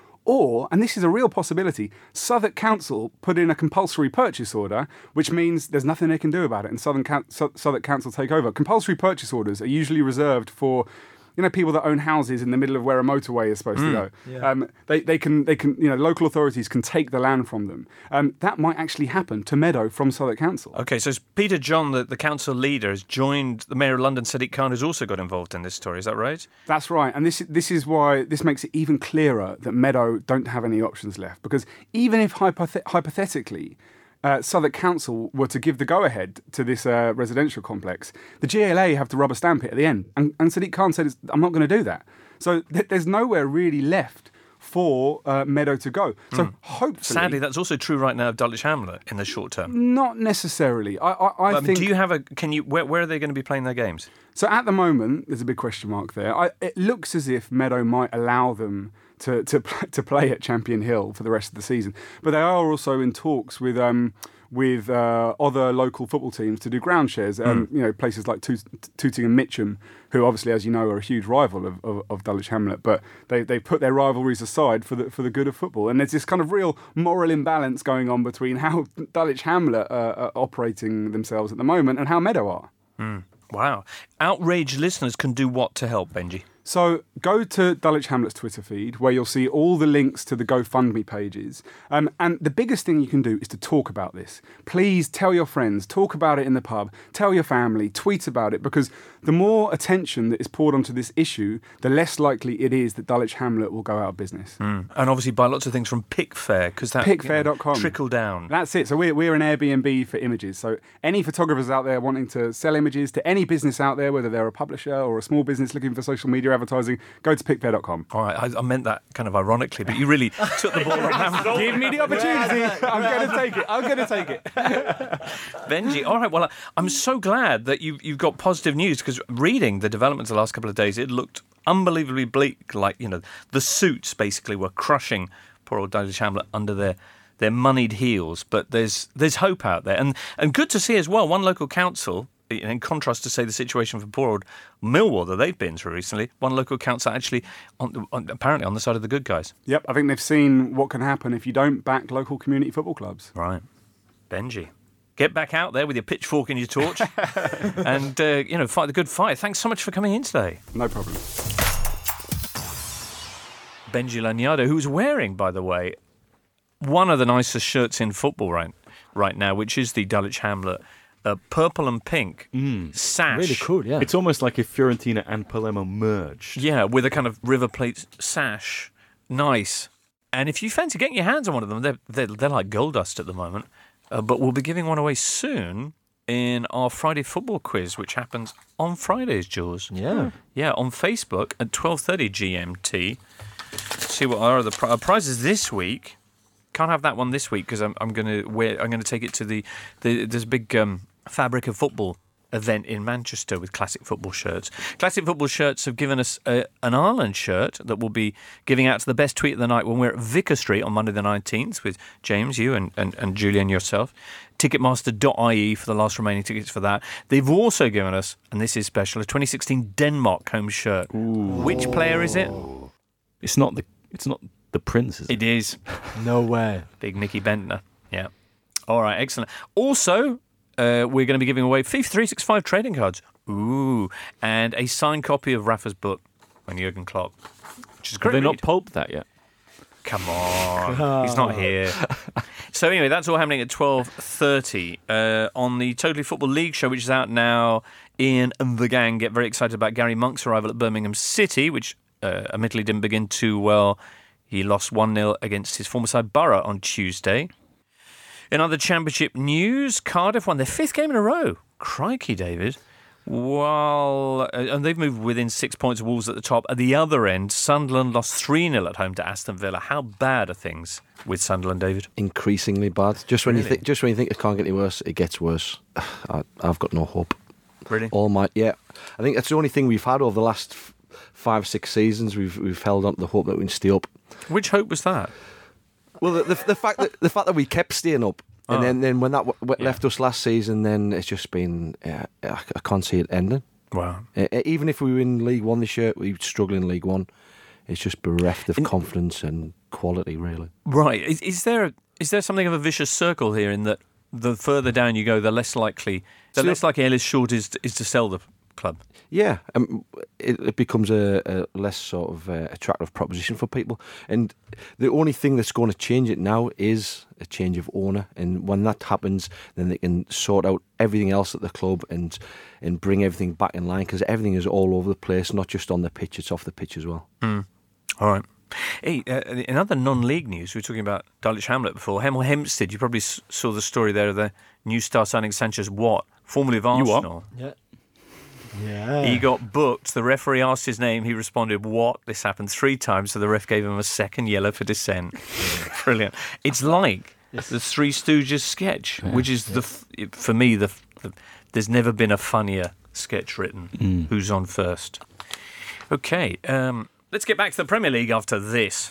Or, and this is a real possibility, Southwark Council put in a compulsory purchase order, which means there's nothing they can do about it, and Southern Ca- Southwark Council take over. Compulsory purchase orders are usually reserved for, you know, people that own houses in the middle of where a motorway is supposed mm, to go. Yeah. Um, they, they can, they can, you know, local authorities can take the land from them. Um, that might actually happen to Meadow from Southwark Council. OK, so Peter John, the, the council leader, has joined the Mayor of London, Sadiq Khan, who's also got involved in this story. Is that right? That's right. And this, this is why this makes it even clearer that Meadow don't have any options left. Because even if hypothet- hypothetically, Uh, Southwark Council were to give the go-ahead to this uh, residential complex, the G L A have to rubber stamp it at the end. And, and Sadiq Khan said, I'm not going to do that. So th- there's nowhere really left for uh, Meadow to go. So mm. hopefully... Sadly, that's also true right now of Dulwich Hamlet in the short term. Not necessarily. I, I, I but, think... Do you have a... Can you... Where, where are they going to be playing their games? So at the moment, there's a big question mark there. I, it looks as if Meadow might allow them to to to play at Champion Hill for the rest of the season, but they are also in talks with um with uh, other local football teams to do ground shares. Um, mm. You know, places like Toot- Tooting and Mitcham, who obviously, as you know, are a huge rival of, of, of Dulwich Hamlet, but they they put their rivalries aside for the for the good of football. And there's this kind of real moral imbalance going on between how Dulwich Hamlet uh, are operating themselves at the moment and how Meadow are. Mm. Wow. Outraged listeners can do what to help, Benji? So go to Dulwich Hamlet's Twitter feed, where you'll see all the links to the GoFundMe pages. Um, and the biggest thing you can do is to talk about this. Please tell your friends, talk about it in the pub, tell your family, tweet about it, because the more attention that is poured onto this issue, the less likely it is that Dulwich Hamlet will go out of business. Mm. And obviously buy lots of things from Pickfair, because that Pickfair dot com. You know, trickle down. That's it. So we're, we're an Airbnb for images. So any photographers out there wanting to sell images to any business out there, whether they're a publisher or a small business looking for social media advertising, go to Pickfair dot com. All right, I, I meant that kind of ironically, but you really took the ball and Give me the opportunity. I'm going to take it. I'm going to take it. Benji, all right, well, I'm so glad that you've, you've got positive news, because reading the developments the last couple of days, it looked unbelievably bleak. Like, you know, the suits basically were crushing poor old Dulwich Hamlet under their, their moneyed heels. But there's there's hope out there. And, and good to see as well, one local council, in contrast to, say, the situation for poor old Millwall that they've been through recently, one local council actually on, on, apparently on the side of the good guys. Yep, I think they've seen what can happen if you don't back local community football clubs. Right. Benji, get back out there with your pitchfork and your torch and, uh, you know, fight the good fight. Thanks so much for coming in today. No problem. Benji Lanyadoo, who's wearing, by the way, one of the nicest shirts in football right, right now, which is the Dulwich Hamlet uh, purple and pink mm. sash. Really cool, yeah. It's almost like if Fiorentina and Palermo merged. Yeah, with a kind of River Plate sash. Nice. And if you fancy getting your hands on one of them, they're, they're, they're like gold dust at the moment. Uh, but we'll be giving one away soon in our Friday football quiz, which happens on Fridays, Jules. Yeah. Yeah, on Facebook at twelve thirty G M T. See what are the pri- prizes this week. Can't have that one this week because I'm, I'm going to wear. I'm going to take it to the, the there's a big um, Fabric of Football event in Manchester with classic football shirts. Classic football shirts have given us a, an Ireland shirt that we'll be giving out to the best tweet of the night when we're at Vicar Street on Monday the nineteenth with James, you and, and, and Julie and yourself. Ticketmaster dot I E for the last remaining tickets for that. They've also given us, and this is special, a twenty sixteen Denmark home shirt. Ooh. Which player is it? It's not the it's not the Prince, is it? It is. No way. Big Nicky Bentner. Yeah. All right, excellent. Also, Uh, we're going to be giving away FIFA three sixty-five trading cards. Ooh. And a signed copy of Rafa's book on Jurgen Klopp. Which is great. Have they read. not pulped that yet? Come on. He's not here. So anyway, that's all happening at twelve thirty uh, on the Totally Football League show, which is out now. Ian and the gang get very excited about Gary Monk's arrival at Birmingham City, which uh, admittedly didn't begin too well. He lost one nil against his former side Borough on Tuesday. In other championship news, Cardiff won their fifth game in a row. Crikey, David. Well, and they've moved within six points of Wolves at the top. At the other end, Sunderland lost three nil at home to Aston Villa. How bad are things with Sunderland, David? Increasingly bad. Just when Really? you think, just when you think it can't get any worse, it gets worse. I, I've got no hope. Really? All my yeah, I think that's the only thing we've had over the last f- five, six seasons. We've we've held on to the hope that we can stay up. Which hope was that? Well, the, the, the fact that the fact that we kept staying up, and Oh. then, then when that w- w- Yeah. left us last season, then it's just been uh, I, I can't see it ending. Wow. Uh, even if we were in League One this year, we struggle in League One. It's just bereft of In- confidence and quality, really. Right. Is, is there is there something of a vicious circle here in that the further down you go, the less likely the So- less likely Ellis Short is is to sell the club? Yeah, um, it, it becomes a, a less sort of uh, attractive proposition for people. And the only thing that's going to change it now is a change of owner. And when that happens, then they can sort out everything else at the club and and bring everything back in line, because everything is all over the place, not just on the pitch, it's off the pitch as well. Mm. All right. Hey, uh, in other non-league news, we were talking about Dulwich Hamlet before. Hemel Hempstead, you probably s- saw the story there of the new star signing Sanchez Watt, formerly of You what? Arsenal. Yeah. Yeah. He got booked. The referee asked his name. He responded, "What?" This happened three times, so the ref gave him a second yellow for dissent. Brilliant. It's like the Three Stooges sketch, which is, the f- for me, the, the there's never been a funnier sketch written. Mm. Who's on first? Okay, um, let's get back to the Premier League after this.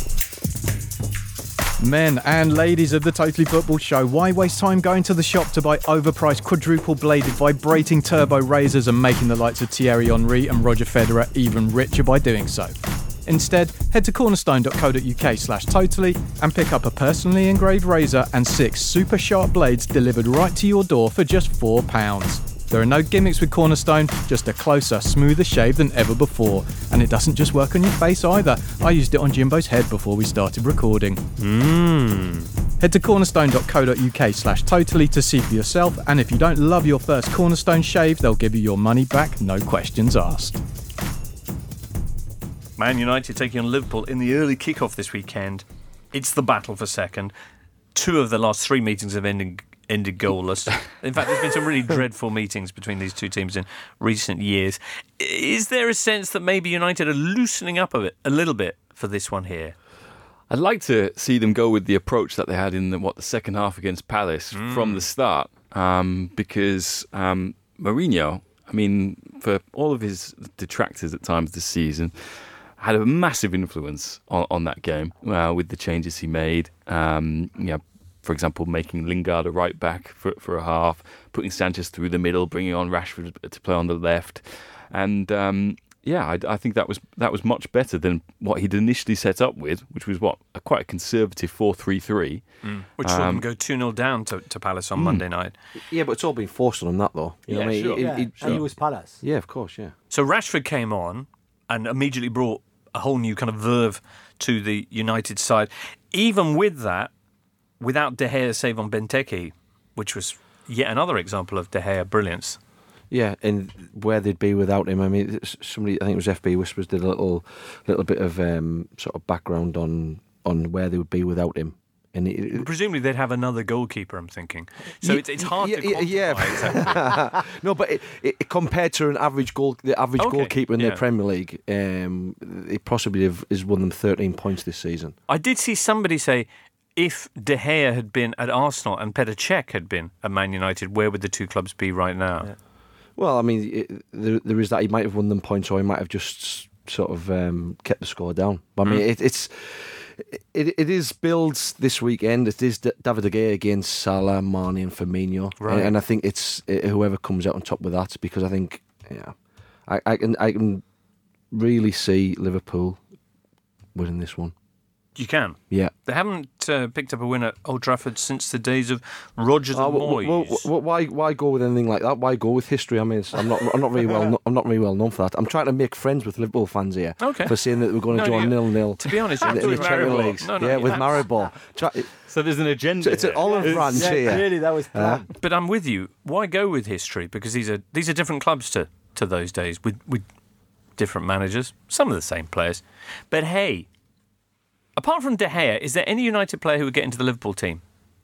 Men and ladies of the Totally Football Show, why waste time going to the shop to buy overpriced quadruple-bladed vibrating turbo razors and making the likes of Thierry Henry and Roger Federer even richer by doing so? Instead, head to cornerstone dot co dot uk slash totally and pick up a personally engraved razor and six super sharp blades delivered right to your door for just four pounds. There are no gimmicks with Cornerstone, just a closer, smoother shave than ever before. And it doesn't just work on your face either. I used it on Jimbo's head before we started recording. Mmm. Head to cornerstone.co.uk slash totally to see for yourself, and if you don't love your first Cornerstone shave, they'll give you your money back, no questions asked. Man United taking on Liverpool in the early kick-off this weekend. It's the battle for second. Two of the last three meetings have ended, ended goalless. In fact, there's been some really dreadful meetings between these two teams in recent years. Is there a sense that maybe United are loosening up a bit, a little bit for this one here? I'd like to see them go with the approach that they had in the, what the second half against Palace mm. from the start, um, because um, Mourinho, I mean, for all of his detractors at times this season, had a massive influence on, on that game uh, with the changes he made. Um, you know, for example, making Lingard a right back for, for a half, putting Sanchez through the middle, bringing on Rashford to play on the left, and um, yeah, I, I think that was that was much better than what he'd initially set up with, which was what a quite a conservative four three three, mm. which saw um, them go two nil down to, to Palace on mm. Monday night. Yeah, but it's all been forced on him, that though. You yeah, know what I mean? Sure. It, yeah. it, it, and he was Palace. Yeah, of course, yeah. So Rashford came on and immediately brought a whole new kind of verve to the United side. Even with that, without De Gea's save on Benteke, which was yet another example of De Gea brilliance. Yeah, and where they'd be without him. I mean, somebody, I think it was F B Whispers, did a little, little bit of um, sort of background on on where they would be without him. And it, presumably they'd have another goalkeeper, I'm thinking. So yeah, it's it's hard yeah, to quantify yeah. exactly. No, but it, it, compared to an average goal, the average okay. goalkeeper in yeah. the Premier League, um, it possibly have, has won them thirteen points this season. I did see somebody say, if De Gea had been at Arsenal and Petr Cech had been at Man United, where would the two clubs be right now? Yeah. Well, I mean, it, there, there is that. He might have won them points, or he might have just sort of um, kept the score down. But I mean, mm. it, it's. It it is builds this weekend. It is David De Gea against Salah, Mane, and Firmino, right. and, and I think it's it, whoever comes out on top with that, because I think yeah, I, I can I can really see Liverpool winning this one. You can. Yeah, they haven't uh, picked up a win at Old Trafford since the days of Rodgers and oh, Moyes. Well, well, why why go with anything like that? Why go with history? I mean, it's, I'm not I'm not really well I'm not really well known for that. I'm trying to make friends with Liverpool fans here okay. for saying that we're going to no, draw nil nil. To be honest, in, in the Premier League, no, no, yeah, yeah, with Maribor. So there's an agenda. So it's an olive branch yeah, here. Clearly, that was planned. Uh, but I'm with you. Why go with history? Because these are these are different clubs to, to those days with with different managers, some of the same players. But hey, apart from De Gea, is there any United player who would get into the Liverpool team?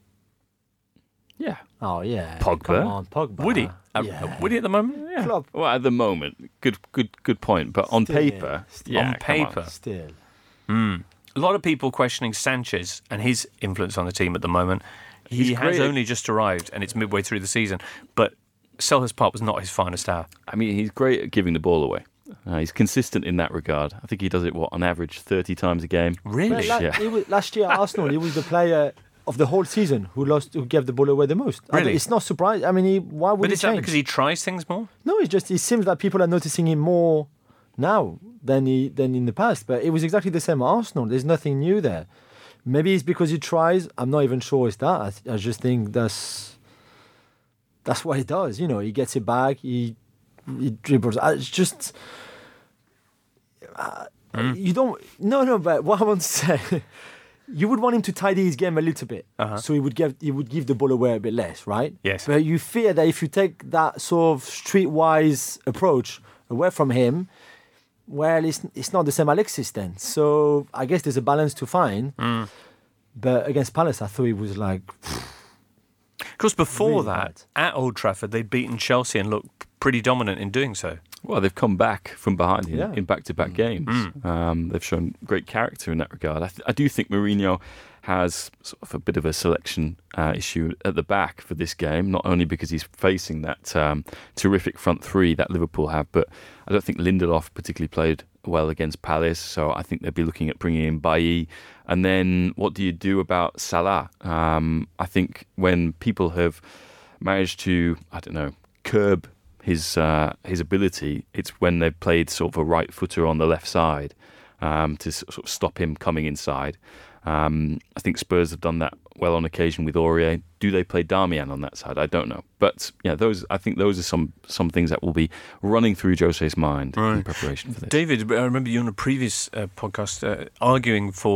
Yeah. Oh yeah. Pogba. Come on, Pogba. Would he? Uh, Yeah. Would he at the moment? Yeah. Klopp. Well, at the moment, good, good, good point. But on Still, paper, still. yeah, On come paper. Still. Mm. A lot of people questioning Sanchez and his influence on the team at the moment. He He's has great. only just arrived, and it's midway through the season. But Selhurst Park was not his finest hour. I mean, he's great at giving the ball away. Uh, he's consistent in that regard. I think he does it, what, on average, thirty times a game. Really? Well, la- Yeah. he was, last year at Arsenal, he was the player of the whole season who lost, who gave the ball away the most. I Really? don't- it's not surprising. I mean, he, why would But he is that change? because he tries things more? No, it's just it seems that people are noticing him more now than he than in the past. But it was exactly the same at Arsenal. There's nothing new there. Maybe it's because he tries. I'm not even sure it's that. I, I just think that's that's what he does. You know, he gets it back. He he dribbles. Uh, It's just uh, Mm. you don't. No, no. But what I want to say. You would want him to tidy his game a little bit, Uh-huh. so he would give he would give the ball away a bit less, right? Yes. But you fear that if you take that sort of streetwise approach away from him, well, it's it's not the same Alexis then. So I guess there's a balance to find. Mm. But against Palace, I thought he was like, Of course, before Really that, bad. at Old Trafford, they'd beaten Chelsea and looked pretty dominant in doing so. Well, they've come back from behind in, Yeah. in back-to-back games. Mm. Um, they've shown great character in that regard. I, th- I do think Mourinho has sort of a bit of a selection uh, issue at the back for this game, not only because he's facing that um, terrific front three that Liverpool have, but I don't think Lindelof particularly played well against Palace, so I think they'll be looking at bringing in Bailly. And then what do you do about Salah? Um, I think when people have managed to, I don't know, curb his uh, his ability, it's when they've played sort of a right footer on the left side um, to sort of stop him coming inside. Um, I think Spurs have done that well on occasion with Aurier. Do they play Darmian on that side? I don't know. But yeah, those I think those are some some things that will be running through Jose's mind Right. in preparation for this. David, I remember you on a previous uh, podcast uh, arguing for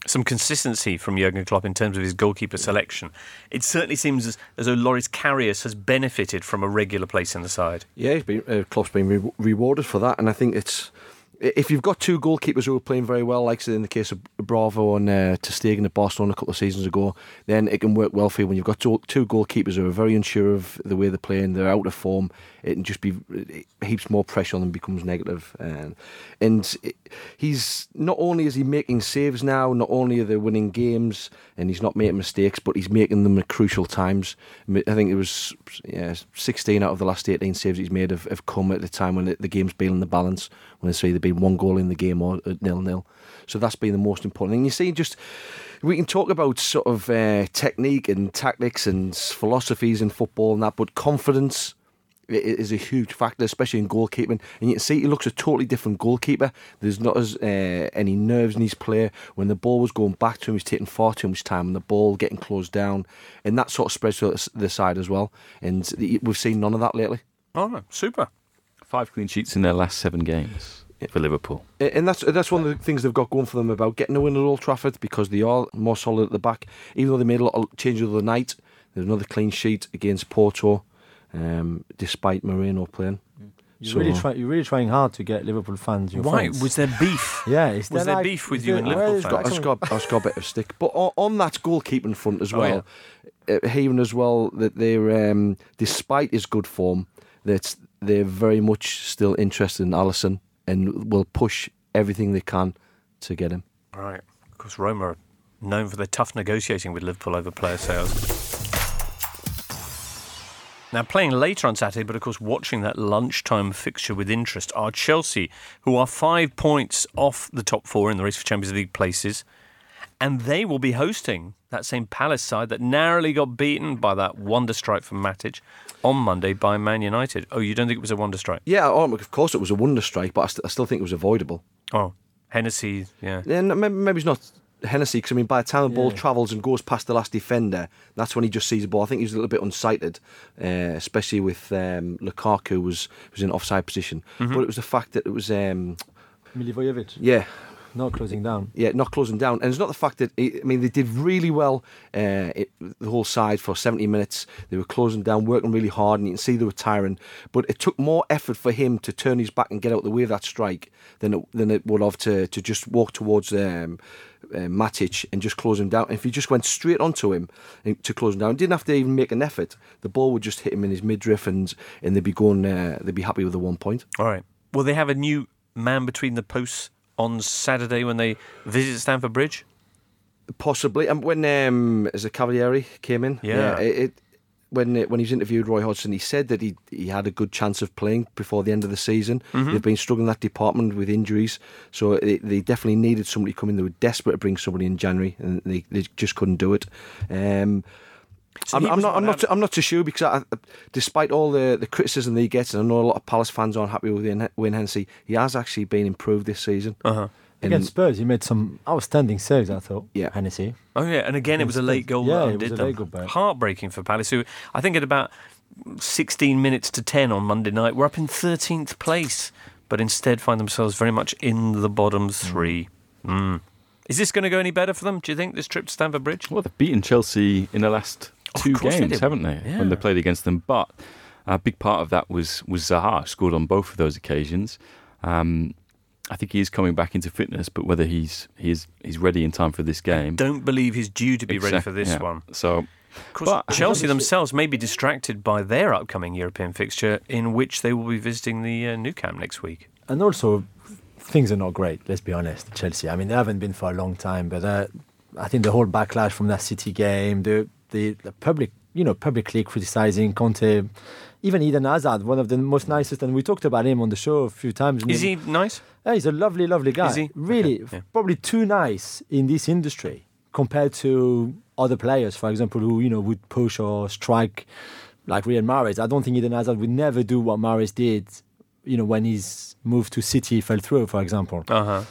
some consistency from Jurgen Klopp in terms of his goalkeeper selection. It certainly seems as, as though Loris Karius has benefited from a regular place in the side. Yeah, he's been, uh, Klopp's been re- rewarded for that, and I think it's if you've got two goalkeepers who are playing very well, like in the case of Bravo and uh, Ter Stegen at Barcelona a couple of seasons ago, then it can work well for you. When you've got two, two goalkeepers who are very unsure of the way they're playing, they're out of form, it can just be it heaps more pressure on them, becomes negative. And, and it, he's not only is he making saves now, not only are they winning games, and he's not making mistakes, but he's making them at crucial times. I think it was yeah, sixteen out of the last eighteen saves he's made have, have come at the time when the, the game's been in the balance, when it's either been one goal in the game or nil-nil. So that's been the most important thing. You see, just we can talk about sort of uh, technique and tactics and philosophies in football and that, but confidence is a huge factor, especially in goalkeeping. And you can see he looks a totally different goalkeeper. There's not as uh, any nerves in his play. When the ball was going back to him, he's taking far too much time, and the ball getting closed down, and that sort of spreads to the side as well. And we've seen none of that lately. Oh, super. Five clean sheets in their last seven games for Liverpool. And that's that's one of the things they've got going for them about getting a win at Old Trafford, because they are more solid at the back. Even though they made a lot of changes the other night, there's another clean sheet against Porto, um, despite Moreno playing. You're, so, really try, you're really trying hard to get Liverpool fans. Your Why? friends. Was there beef? Yeah, is Was there there like, beef with is you there- and Liverpool well, it's fans? got- I've just got, I've just got a bit of stick. But on, on that goalkeeping front as Oh, well, uh, Haven as well, that they're, um, despite his good form, that they're very much still interested in Alisson and will push everything they can to get him. Right. Of course, Roma are known for their tough negotiating with Liverpool over player sales. Now, playing later on Saturday, but of course watching that lunchtime fixture with interest, are Chelsea, who are five points off the top four in the race for Champions League places. And they will be hosting that same Palace side that narrowly got beaten by that wonder strike from Matic on Monday by Man United. Oh, you don't think it was a wonder strike? Yeah, oh, of course it was a wonder strike, but I, st- I still think it was avoidable. Oh, Hennessy, yeah. Yeah, no, maybe, maybe it's not Hennessy, because I mean, by the time the ball Yeah. travels and goes past the last defender, that's when he just sees the ball. I think he was a little bit unsighted, uh, especially with um, Lukaku was was in offside position. Mm-hmm. But it was the fact that it was, um, Milivojevic, yeah, not closing down. yeah, not closing down. And it's not the fact that, it, I mean, they did really well, uh, it, the whole side for seventy minutes. They were closing down, working really hard, and you can see they were tiring. But it took more effort for him to turn his back and get out the way of that strike than it, than it would have to, to just walk towards um, uh, Matic and just close him down. And if he just went straight onto him and, to close him down, didn't have to even make an effort, the ball would just hit him in his midriff, and, and they'd be going, uh, they'd be happy with the one point. All right. Will they have a new man between the posts on Saturday when they visit Stamford Bridge? Possibly. And when um, as a Cavalieri came in, Yeah. it, it when it, when he was interviewed Roy Hodgson, he said that he he had a good chance of playing before the end of the season. Mm-hmm. They've been struggling in that department with injuries, so it, they definitely needed somebody to come in. They were desperate to bring somebody in January, and they, they just couldn't do it. Um, So I'm, he I'm was not. I'm one not. Too, I'm not too sure, because I, despite all the, the criticism that he gets, and I know a lot of Palace fans aren't happy with Wayne Wayne Hennessy, he has actually been improved this season. Uh-huh. And- Against Spurs, he made some outstanding saves, I thought. Yeah. Hennessy. Oh, yeah. And again, it was a late goal Yeah, that it undid was a them. late goal, but- Heartbreaking for Palace, who I think at about sixteen minutes to ten on Monday night were up in thirteenth place, but instead find themselves very much in the bottom three. Mm. Is this going to go any better for them, do you think, this trip to Stamford Bridge? Well, they've beaten Chelsea in the last Of two course they games, did. haven't they? Yeah. When they played against them. But a big part of that was, was Zaha, scored on both of those occasions. Um, I think he is coming back into fitness, but whether he's he's he's ready in time for this game. Don't believe he's due to be ready Exact- for this yeah. one. So, Of course, but- Chelsea themselves may be distracted by their upcoming European fixture, in which they will be visiting the uh, Nou Camp next week. And also, things are not great, let's be honest, at Chelsea. I mean, they haven't been for a long time, but uh, I think the whole backlash from that City game, the, the, the public, you know, publicly criticising Conte, even Eden Hazard, one of the most nicest, and we talked about him on the show a few times. Is he nice? Yeah, he's a lovely, lovely guy. Is he? Really, Okay, yeah. probably too nice in this industry compared to other players, for example, who, you know, would push or strike like Riyad Mahrez. I don't think Eden Hazard would never do what Mahrez did, you know, when his move to City fell through, for example. Uh-huh.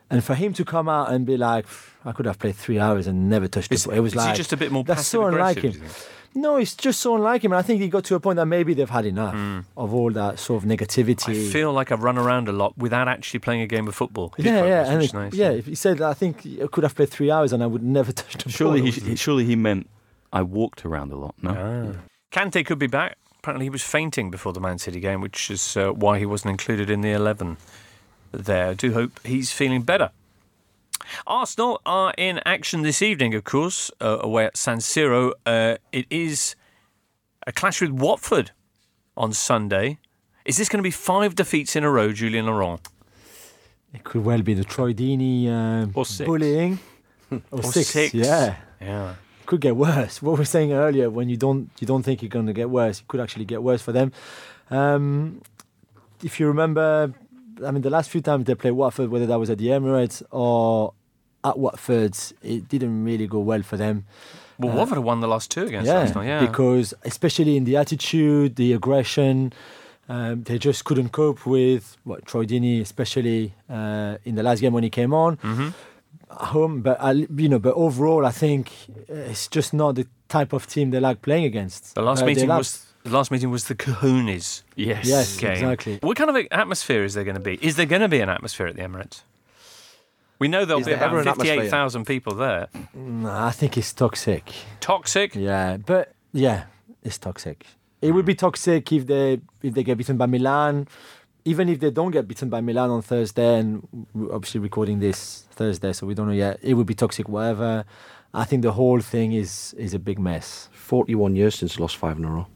And for him to come out and be like, I could have played three hours and never touched Is, the ball. It was is like, he just a bit more that's so unlike passive-aggressive, him. do you think? No, it's just so unlike him. And I think he got to a point that maybe they've had enough Mm. of all that sort of negativity. I feel like I've run around a lot without actually playing a game of football. His yeah, focus, yeah, which and is it- nice. yeah. If he said, I think I could have played three hours and I would never touch the Surely ball. he, surely he meant I walked around a lot, no? Ah. Kante could be back. Apparently he was fainting before the Man City game, which is uh, why he wasn't included in the eleven there. I do hope he's feeling better. Arsenal are in action this evening, of course, uh, away at San Siro. Uh, it is a clash with Watford on Sunday. Is this going to be five defeats in a row, Julien Laurent? It could well be the Troy Deeney um, Or six. bullying. Or, Or six. six. Yeah. Yeah. Could get worse. What we were saying earlier, when you don't you don't think you're going to get worse, it could actually get worse for them. Um, if you remember, I mean, the last few times they played Watford, whether that was at the Emirates or at Watford, it didn't really go well for them. Well, Uh, Watford have won the last two against yeah, Arsenal. Yeah, because especially in the attitude, the aggression, um, they just couldn't cope with what Troy Deeney, especially uh, in the last game when he came on. Mhm. At home, but I, you know, but overall, I think uh, it's just not the type of team they like playing against. The last Uh, they meeting like- was the last meeting was the Cahoonies Yes. Yes, game. exactly. What kind of atmosphere is there going to be? Is there going to be an atmosphere at the Emirates? We know there'll Is be there ever about an atmosphere? fifty-eight thousand people there. Nah, I think it's toxic. Toxic. Yeah, but yeah, it's toxic. It would be toxic if they if they get beaten by Milan. Even if they don't get beaten by Milan on Thursday, and we're obviously recording this Thursday, so we don't know yet. It would be toxic, whatever. I think the whole thing is is a big mess. forty-one years since they lost five in a row.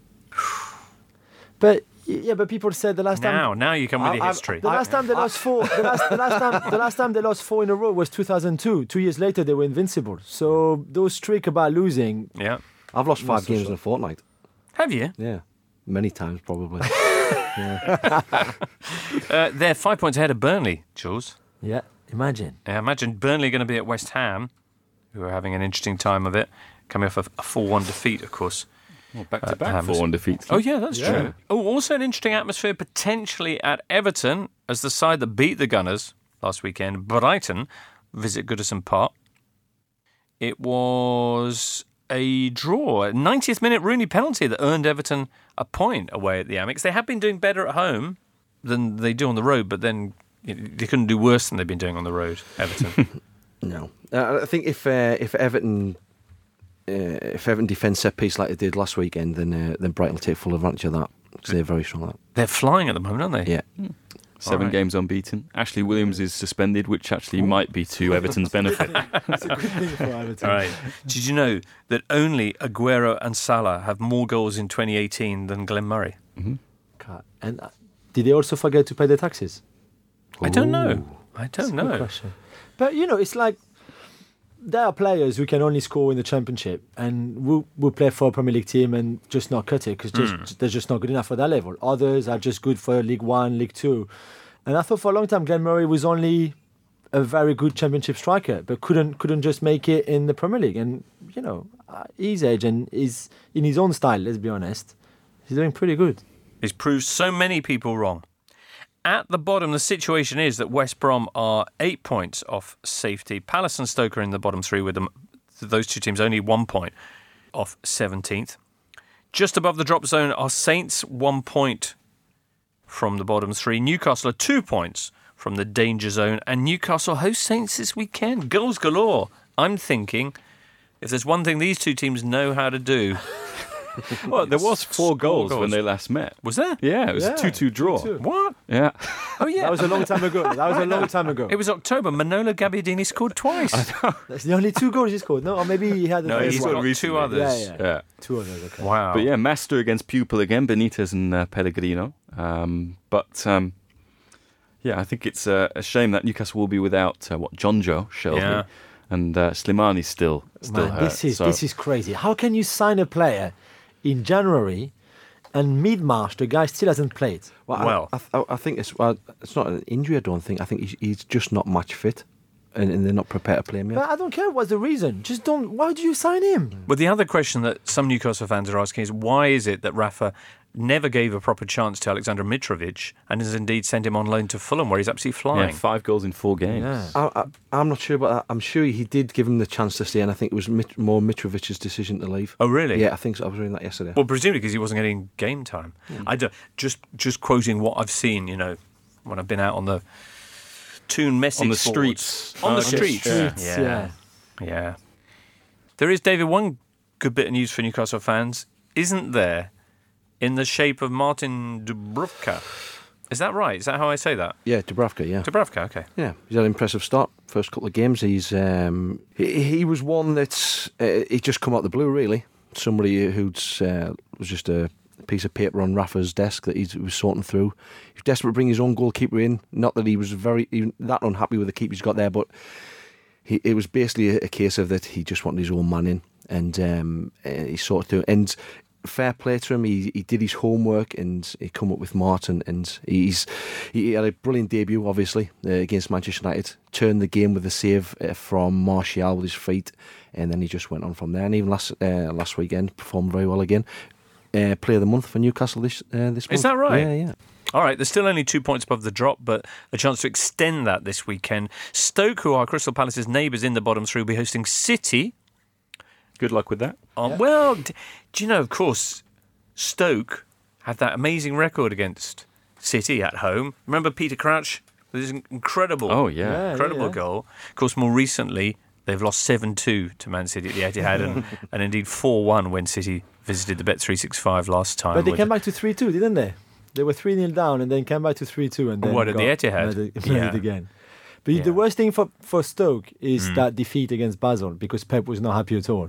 But yeah, but people said the last time. Now, now you come with I- your I- history. The last time they lost four, the last, the last time, the last time they lost four in a row was two thousand two. Two years later, they were invincible. So those streak about losing. Yeah. I've lost five Not so games sure. in a fortnight. Have you? Yeah, many times probably. Uh, they're five points ahead of Burnley, Jules. Yeah, imagine. I imagine Burnley are going to be at West Ham, who are having an interesting time of it, coming off a, a four one defeat, of course. Well, back Uh, to back Hammers. four one defeats. Oh, yeah, that's Yeah. true. Oh, also an interesting atmosphere potentially at Everton as the side that beat the Gunners last weekend, Brighton, visit Goodison Park. It was a draw, a ninetieth minute Rooney penalty that earned Everton a point away at the Amex. They have been doing better at home than they do on the road, but then you know, they couldn't do worse than they've been doing on the road, Everton. No, uh, I think if uh, if Everton uh, if Everton defend set piece like they did last weekend, then uh, then Brighton will take full advantage of that because they're very strong at They're flying at the moment, aren't they? that. Yeah. Seven Alright. games unbeaten. Ashley Williams is suspended, which actually might be to Everton's benefit. It's a good thing for Everton. All right. Did you know that only Aguero and Salah have more goals in twenty eighteen than Glenn Murray? God. And uh, did they also forget to pay the taxes? I don't know. I That's don't a good know. question. But you know, it's like there are players who can only score in the Championship, and will will play for a Premier League team and just not cut it because just they're just not good enough for that level. Others are just good for League One, League Two, and I thought for a long time Glenn Murray was only a very good Championship striker, but couldn't couldn't just make it in the Premier League. And you know, uh, his age and is in his own style. Let's be honest, he's doing pretty good. He's proved so many people wrong. At the bottom, the situation is that West Brom are eight points off safety. Palace and Stoke are in the bottom three with them. Those two teams only one point off seventeenth. Just above the drop zone are Saints, one point from the bottom three. Newcastle are two points from the danger zone. And Newcastle host Saints this weekend. Goals galore. I'm thinking, if there's one thing these two teams know how to do... Well, there was four Score goals, goals. when they last met. Was there? Yeah, it was Yeah, a two two draw. two two. What? Yeah. Oh, yeah. That was a long time ago. That was a long time ago. It was October. Manolo Gabbiadini scored twice. That's the only two goals he scored. No, or maybe he had the No, third he's one. got two others. Yeah, yeah. Yeah. Two others. Okay. Wow. But yeah, Master against Pupil again, Benitez and uh, Pellegrino. Um, but um, yeah, I think it's uh, a shame that Newcastle will be without uh, what John Joe Shelby Yeah. and uh, Slimani's still still Man, hurt. this is so- this is crazy. How can you sign a player in January and mid-March the guy still hasn't played? Well, I- Well. I, I, I think it's well, it's not an injury. I don't think. I think he's, he's just not match fit, and, and they're not prepared to play him yet. But I don't care what's the reason. Just don't. Why do you sign him? But the other question that some Newcastle fans are asking is why is it that Rafa never gave a proper chance to Alexander Mitrovic and has indeed sent him on loan to Fulham, where he's absolutely flying. Yeah, five goals in four games. Yeah. I, I, I'm not sure, but I, I'm sure he did give him the chance to stay, and I think it was Mit- more Mitrovic's decision to leave. Oh, really? Yeah, I think so. I was reading that yesterday. Well, presumably because he wasn't getting game time. I don't, just just quoting what I've seen, you know, when I've been out on the Toon message On the boards. streets. On the Okay. streets. Yeah. Yeah. yeah. Yeah. There is, David, one good bit of news for Newcastle fans, isn't there, in the shape of Martin Dubravka. Is that right? Is that how I say that? Yeah, Dubravka, yeah. Dubravka, okay. Yeah, he's had an impressive start. First couple of games, he's um, he, he was one that's uh, he just come out the blue, really. Somebody who's uh, was just a piece of paper on Rafa's desk that he was sorting through. He was desperate to bring his own goalkeeper in. Not that he was very even that unhappy with the keeper he's got there, but he, it was basically a, a case of that he just wanted his own man in, and um, uh, he sorted through. And fair play to him, he, he did his homework and he come up with Martin, and he's he had a brilliant debut, obviously, uh, against Manchester United. Turned the game with a save uh, from Martial with his feet, and then he just went on from there. And even last uh, last weekend, performed very well again. Uh, player of the month for Newcastle this uh, this month. Is that right? Yeah, yeah. All right, there's still only two points above the drop, but a chance to extend that this weekend. Stoke, who are Crystal Palace's neighbours in the bottom three, will be hosting City. Good luck with that. Um, Well, d- do you know, of course, Stoke had that amazing record against City at home. Remember Peter Crouch? This incredible, Oh, yeah. Yeah. incredible goal. Of course, more recently, they've lost seven two to Man City at the Etihad, and, and indeed four one when City visited the Bet three sixty-five last time. But they with- came back to three two, didn't they? They were three nil down and then came back to three two. And then What, at the got Etihad? murdered- Yeah. murdered again. But Yeah. the worst thing for, for Stoke is Mm. that defeat against Basel, because Pep was not happy at all.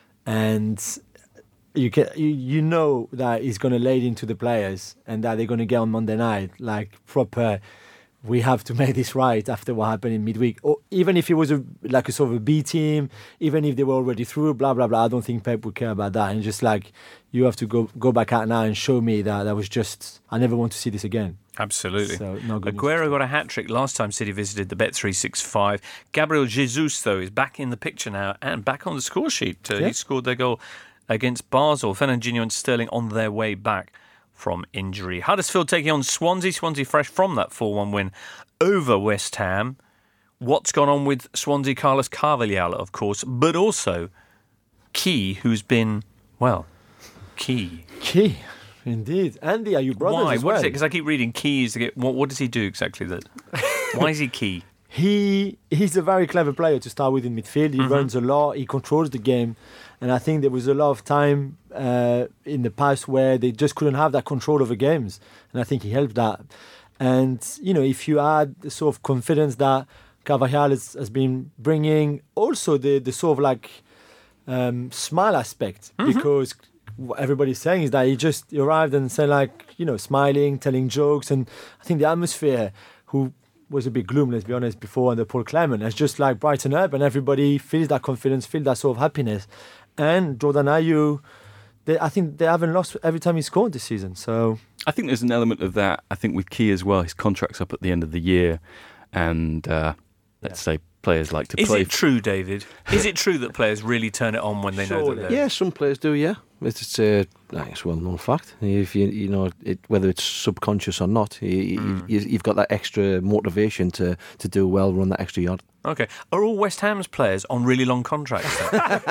And you can you, you know that he's going to lay it into the players and that they're going to get on Monday night like proper. We have to make this right after what happened in midweek. Or even if it was a like a sort of a B team, even if they were already through, blah blah blah. I don't think Pep would care about that. And just like you have to go go back out now and show me that that was just. I never want to see this again. Absolutely. So, no good news. Aguero got a hat-trick last time City visited the Bet three sixty-five. Gabriel Jesus, though, is back in the picture now and back on the score sheet. Uh, Yeah. He scored their goal against Basel. Fernandinho and Sterling on their way back from injury. Huddersfield taking on Swansea. Swansea fresh from that four one win over West Ham. What's gone on with Swansea? Carlos Carvalhal, of course, but also Key, who's been, well, Key. Key, indeed. Andy, are you brothers Why? as What well? is it? Because I keep reading keys to get. What, what does he do exactly? That? Why is he key? He he's a very clever player to start with in midfield. He Mhm. runs a lot. He controls the game, and I think there was a lot of time uh, in the past where they just couldn't have that control over games, and I think he helped that. And you know, if you add the sort of confidence that Carvajal has, has been bringing, also the the sort of like um, smile aspect, Mhm. because what everybody's saying is that he just arrived and said like you know smiling, telling jokes, and I think the atmosphere who was a bit gloom, let's be honest, before under Paul Clement has just like brightened up, and everybody feels that confidence, feels that sort of happiness. And Jordan Ayew, they, I think they haven't lost every time he scored this season. So I think there's an element of that. I think with Key as well, his contract's up at the end of the year, and uh, let's say players like to Is play. it true, David? Is it true that players really turn it on when they know Surely. that they're... Yeah, some players do. Yeah, it's, it's a I think it's a well-known fact. If you you know it, whether it's subconscious or not, you, Mm. you, you've got that extra motivation to to do well, run that extra yard. Okay. Are all West Ham's players on really long contracts then?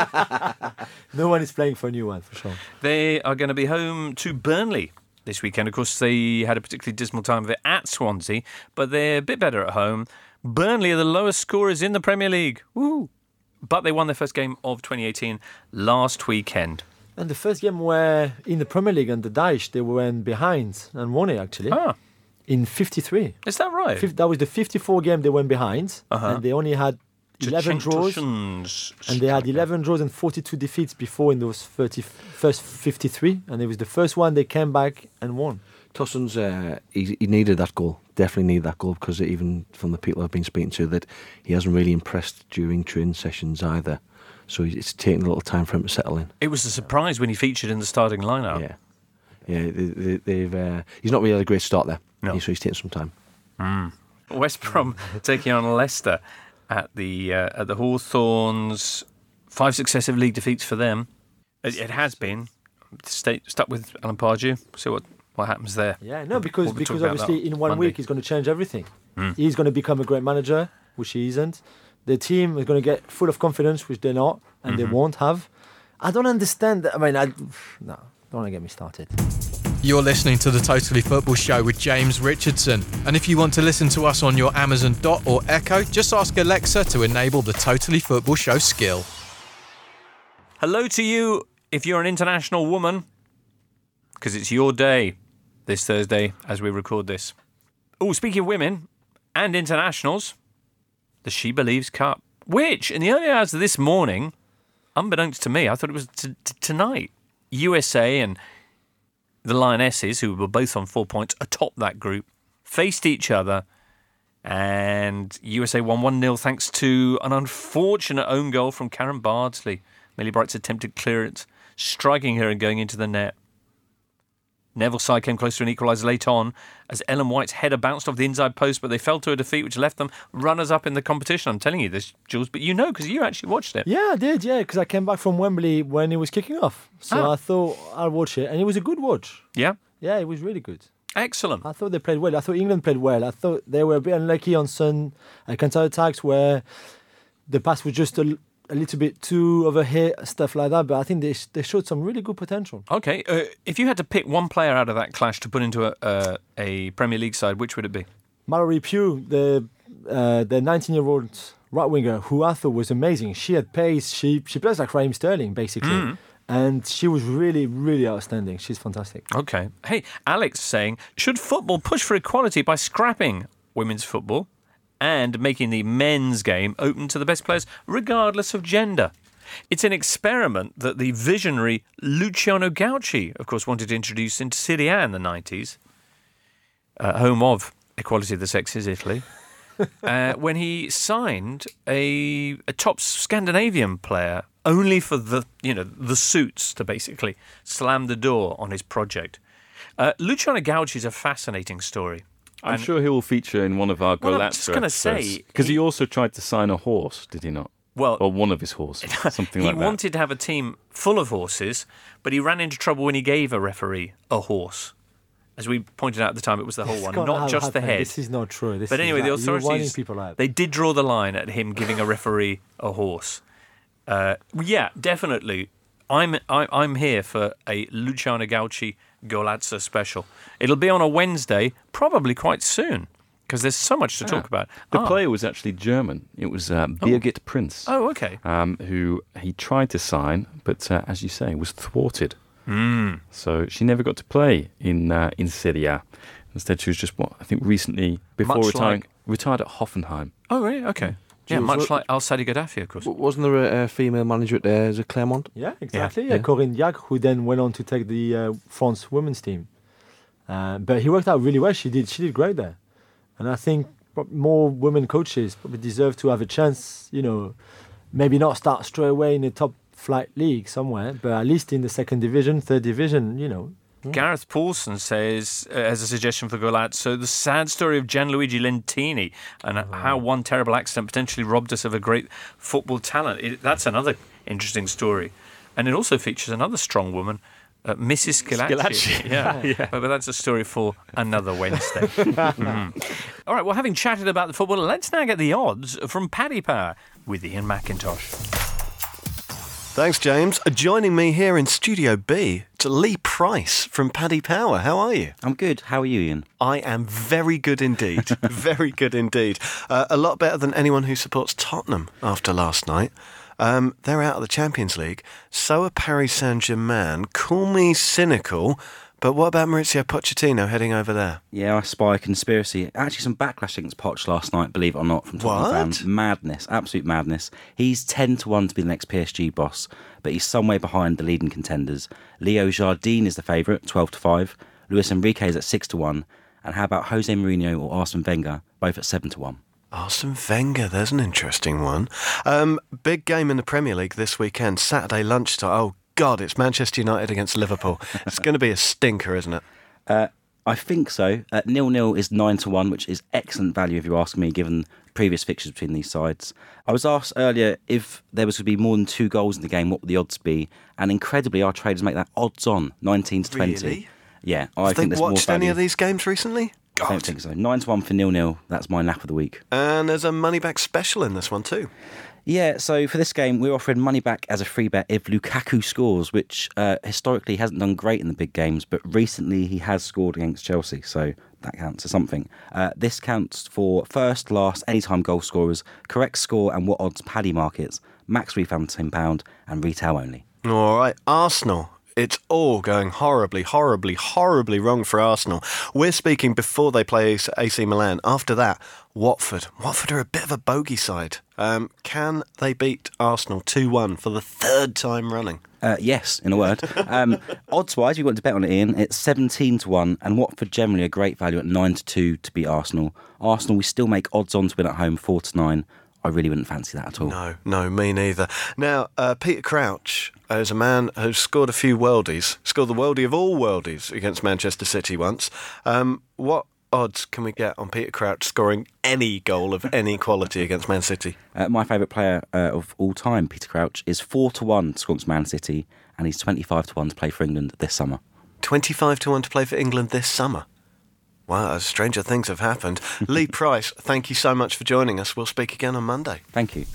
no one is playing for a new one for sure. They are going to be home to Burnley this weekend. Of course, they had a particularly dismal time of it at Swansea, but they're a bit better at home. Burnley are the lowest scorers in the Premier League. Woo! But they won their first game of twenty eighteen last weekend. And the first game where in the Premier League under Daesh they went behind and won it actually Ah, in fifty-three. is that right? Fif- that was the fifty-four game they went behind, Uh-huh. and they only had eleven draws. Tuchel-Tuchel-Tuchel- And they had eleven draws and forty-two defeats before in those thirty, first fifty-three. And it was the first one they came back and won. Tosson's uh, he, he needed that goal. Definitely needed that goal, because even from the people I've been speaking to, that he hasn't really impressed during training sessions either. So it's taken a little time for him to settle in. It was a surprise when he featured in the starting lineup. Yeah, yeah. They, they, they've uh, he's not really had a great start there. No. So he's taken some time. Mm. West Brom taking on Leicester at the uh, at the Hawthorns. Five successive league defeats for them. It, it has been stay stuck with Alan Pardew. See what, what happens there. Yeah, no, because What we because talk about obviously that in one Monday. week he's going to change everything. Mm. He's going to become a great manager, which he isn't. The team is going to get full of confidence, which they're not, and Mm-hmm. they won't have. I don't understand that. I mean, I no, don't want to get me started. You're listening to the Totally Football Show with James Richardson. And if you want to listen to us on your Amazon Dot or Echo, just ask Alexa to enable the Totally Football Show skill. Hello to you if you're an international woman, because it's your day this Thursday as we record this. Oh, speaking of women and internationals, the She Believes Cup, which in the early hours of this morning, unbeknownst to me, I thought it was t- t- tonight. U S A and the Lionesses, who were both on four points atop that group, faced each other, and U S A won one nil thanks to an unfortunate own goal from Karen Bardsley. Millie Bright's attempted clearance, striking her and going into the net. Neville's side came close to an equaliser late on as Ellen White's header bounced off the inside post, but they fell to a defeat which left them runners-up in the competition. I'm telling you this, Jules, but you know because you actually watched it. Yeah, I did. Yeah, because I came back from Wembley when it was kicking off, so Ah. I thought I'll watch it, and it was a good watch. Yeah? Yeah, it was really good. Excellent. I thought they played well. I thought England played well. I thought they were a bit unlucky on some uh, counter-attacks where the pass was just a, a little bit too overhit, stuff like that. But I think they they showed some really good potential. Okay, uh, if you had to pick one player out of that clash to put into a, uh, a Premier League side, which would it be? Mallory Pugh, the uh, the nineteen-year-old right winger, who I thought was amazing. She had pace. She she plays like Raheem Sterling, basically. Mm. And she was really, really outstanding. She's fantastic. Okay. Hey, Alex saying, should football push for equality by scrapping women's football and making the men's game open to the best players, regardless of gender? It's an experiment that the visionary Luciano Gauci, of course, wanted to introduce into Serie A in the nineties, uh, home of equality of the sexes, Italy, uh, when he signed a, a top Scandinavian player only for the, you know, the suits to basically slam the door on his project. Uh, Luciano Gauci is a fascinating story. I'm And- sure he will feature in one of our Well, I'm Golazzo just gonna say, because he, he- also tried to sign a horse, did he not? Well, Or one of his horses, something he like that. wanted to have a team full of horses, but he ran into trouble when he gave a referee a horse. As we pointed out at the time, it was the whole This one, can't not have just the happened. head. This is not true. This But is anyway, the like, you're winding authorities, people up. they did draw the line at him giving a referee a horse. Uh, yeah, definitely. I'm I, I'm here for a Luciano Gauci Golazzo special. It'll be on a Wednesday, probably quite soon, because there's so much to talk about. The Ah. player was actually German. It was uh, Birgit Prinz, Oh, okay. um, who he tried to sign, but uh, as you say, was thwarted. Mm. So she never got to play in uh, in Serie A. Instead, she was just what I think recently before Much retiring like- retired at Hoffenheim. Oh, really? Okay. Yeah, Jules, much what- like Al Sadi Gaddafi, of course. W- Wasn't there a, a female manager at there as a Clermont? Yeah, exactly. Yeah, Yeah. Corinne Diacre, who then went on to take the uh, France women's team. Uh, but he worked out really well. She did. She did great there, and I think prob- more women coaches probably deserve to have a chance. You know, maybe not start straight away in the top flight league somewhere, but at least in the second division, third division. You know. Gareth Paulson says, uh, as a suggestion for Golazzo, the sad story of Gianluigi Lentini and how one terrible accident potentially robbed us of a great football talent. It, that's another interesting story. And it also features another strong woman, uh, Missus Scalacci. Scalacci. Yeah, Yeah. But, but that's a story for another Wednesday. Mm. All right, well, having chatted about the football, let's now get the odds from Paddy Power with Ian McIntosh. Thanks, James. Uh, Joining me here in Studio B, it's Lee Price from Paddy Power. How are you? I'm good. How are you, Ian? I am very good indeed. Very good indeed. Uh, a lot better than anyone who supports Tottenham after last night. Um, they're out of the Champions League. So are Paris Saint-Germain. Call me cynical, but what about Maurizio Pochettino heading over there? Yeah, I spy a conspiracy. Actually, some backlash against Poch last night, believe it or not, from Tottenham What? fans. Madness, absolute madness. He's ten to one to be the next P S G boss, but he's some way behind the leading contenders. Leo Jardine is the favourite, twelve to five. Luis Enrique is at six to one. And how about Jose Mourinho or Arsene Wenger, both at seven to one? Arsene Wenger, there's an interesting one. Um, big game in the Premier League this weekend, Saturday lunchtime. Oh, God, it's Manchester United against Liverpool. It's going to be a stinker, isn't it? Uh, I think so. Uh, nil-nil is nine to one, which is excellent value if you ask me, given previous fixtures between these sides. I was asked earlier if there was to be more than two goals in the game, what would the odds be? And incredibly, our traders make that odds on, nineteen to twenty. Really? Yeah, I Have think they there's more watched value. any of these games recently? I don't think so. nine to one for nil-nil. That's my nap of the week. And there's a money back special in this one too. Yeah, so for this game, we're offering money back as a free bet if Lukaku scores, which uh, historically hasn't done great in the big games, but recently he has scored against Chelsea, so that counts as something. Uh, this counts for first, last, anytime goal scorers, correct score and what odds Paddy markets, max refund ten pounds and retail only. All right, Arsenal. It's all going horribly, horribly, horribly wrong for Arsenal. We're speaking before they play A C Milan. After that, Watford. Watford are a bit of a bogey side. Um, can they beat Arsenal two one for the third time running? Uh, yes, in a word. Um, odds-wise, you've got to bet on it, Ian. It's seventeen to one, and Watford generally a great value at nine to two to beat Arsenal. Arsenal, we still make odds on to win at home four to nine. I really wouldn't fancy that at all. No, no, me neither. Now, uh, Peter Crouch is a man who's scored a few worldies, scored the worldie of all worldies against Manchester City once. Um, what odds can we get on Peter Crouch scoring any goal of any quality against Man City? Uh, my favourite player uh, of all time, Peter Crouch, is four to one to score against Man City, and he's twenty-five to one to play for England this summer. twenty-five to one to play for England this summer. Wow, stranger things have happened. Lee Price, thank you so much for joining us. We'll speak again on Monday. Thank you.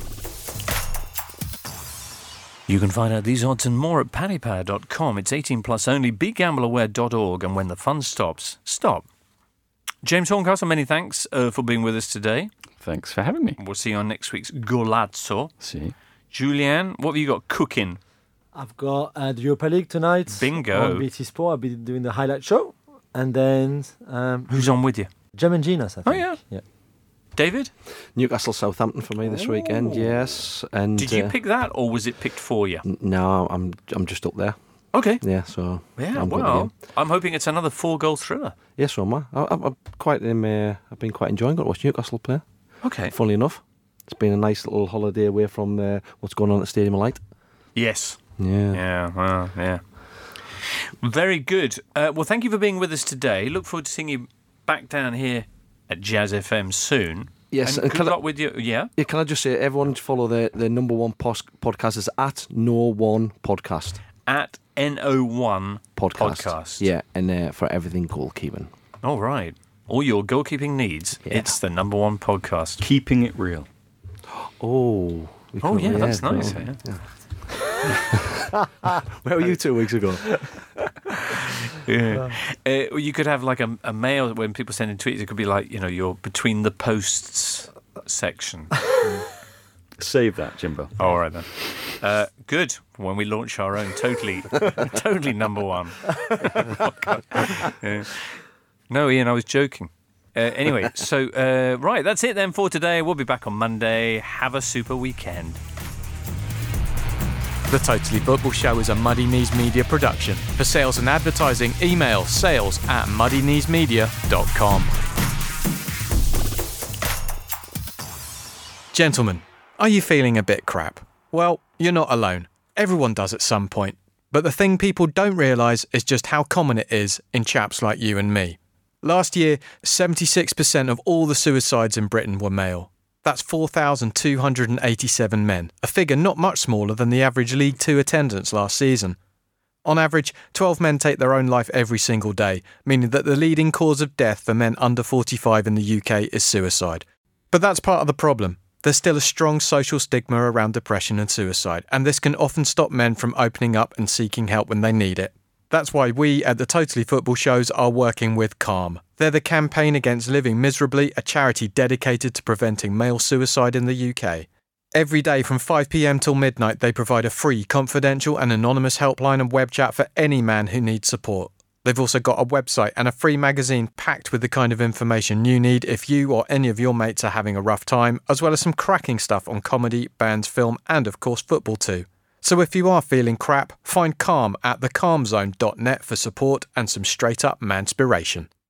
You can find out these odds and more at paddy power dot com. It's eighteen plus only, be gamble aware dot org, and when the fun stops, stop. James Horncastle, many thanks uh, for being with us today. Thanks for having me. We'll see you on next week's Golazzo. See. Julianne, what have you got cooking? I've got uh, the Europa League tonight. Bingo. On B T Sport. I'll be doing the highlight show. And then... Um, Who's on with you? Gem and Ginas, I think. Oh, yeah. yeah. David? Newcastle Southampton for me this weekend, yes. And Did you uh, pick that, or was it picked for you? n- No, I'm I'm just up there. Okay. Yeah, so Yeah, I'm good well, again. I'm hoping it's another four-goal thriller. Yes, so am I. I, I, I'm quite. Um, uh, I've been quite enjoying it. Watching Newcastle play. Okay. Funnily enough, it's been a nice little holiday away from uh, what's going on at the Stadium of Light. Yes. Yeah. Yeah, well, yeah. Very good. Uh, well, thank you for being with us today. Look forward to seeing you back down here at Jazz F M soon. Yes, and and good can I- luck with you. Yeah. Yeah, can I just say, everyone follow the, the number one pos- podcast is at No One Podcast. At N O one Podcast. Podcast. Yeah, and uh, for everything goalkeeping. All right. All your goalkeeping needs. Yeah. It's the number one podcast. Keeping it real. Oh. we Oh, could- yeah, that's cool. nice. Yeah. Where were you two weeks ago? Yeah. Uh, well, you could have like a, a mail when people send in tweets. It could be like, you know, your between the posts section. Save that, Jimbo. Oh, all right then. Uh, good. When we launch our own, totally, totally number one. Yeah. No, Ian, I was joking. Uh, anyway, so uh, right, that's it then for today. We'll be back on Monday. Have a super weekend. The Totally Football Show is a Muddy Knees Media production. For sales and advertising, email sales at muddy knees media dot com. Gentlemen, are you feeling a bit crap? Well, you're not alone. Everyone does at some point. But the thing people don't realise is just how common it is in chaps like you and me. Last year, seventy-six percent of all the suicides in Britain were male. That's four thousand two hundred eighty-seven men, a figure not much smaller than the average League Two attendance last season. On average, twelve men take their own life every single day, meaning that the leading cause of death for men under forty-five in the U K is suicide. But that's part of the problem. There's still a strong social stigma around depression and suicide, and this can often stop men from opening up and seeking help when they need it. That's why we at the Totally Football Shows are working with Calm. They're the Campaign Against Living Miserably, a charity dedicated to preventing male suicide in the U K. Every day from five p m till midnight, they provide a free, confidential and anonymous helpline and web chat for any man who needs support. They've also got a website and a free magazine packed with the kind of information you need if you or any of your mates are having a rough time, as well as some cracking stuff on comedy, bands, film and of course football too. So if you are feeling crap, find Calm at the calm zone dot net for support and some straight up manspiration.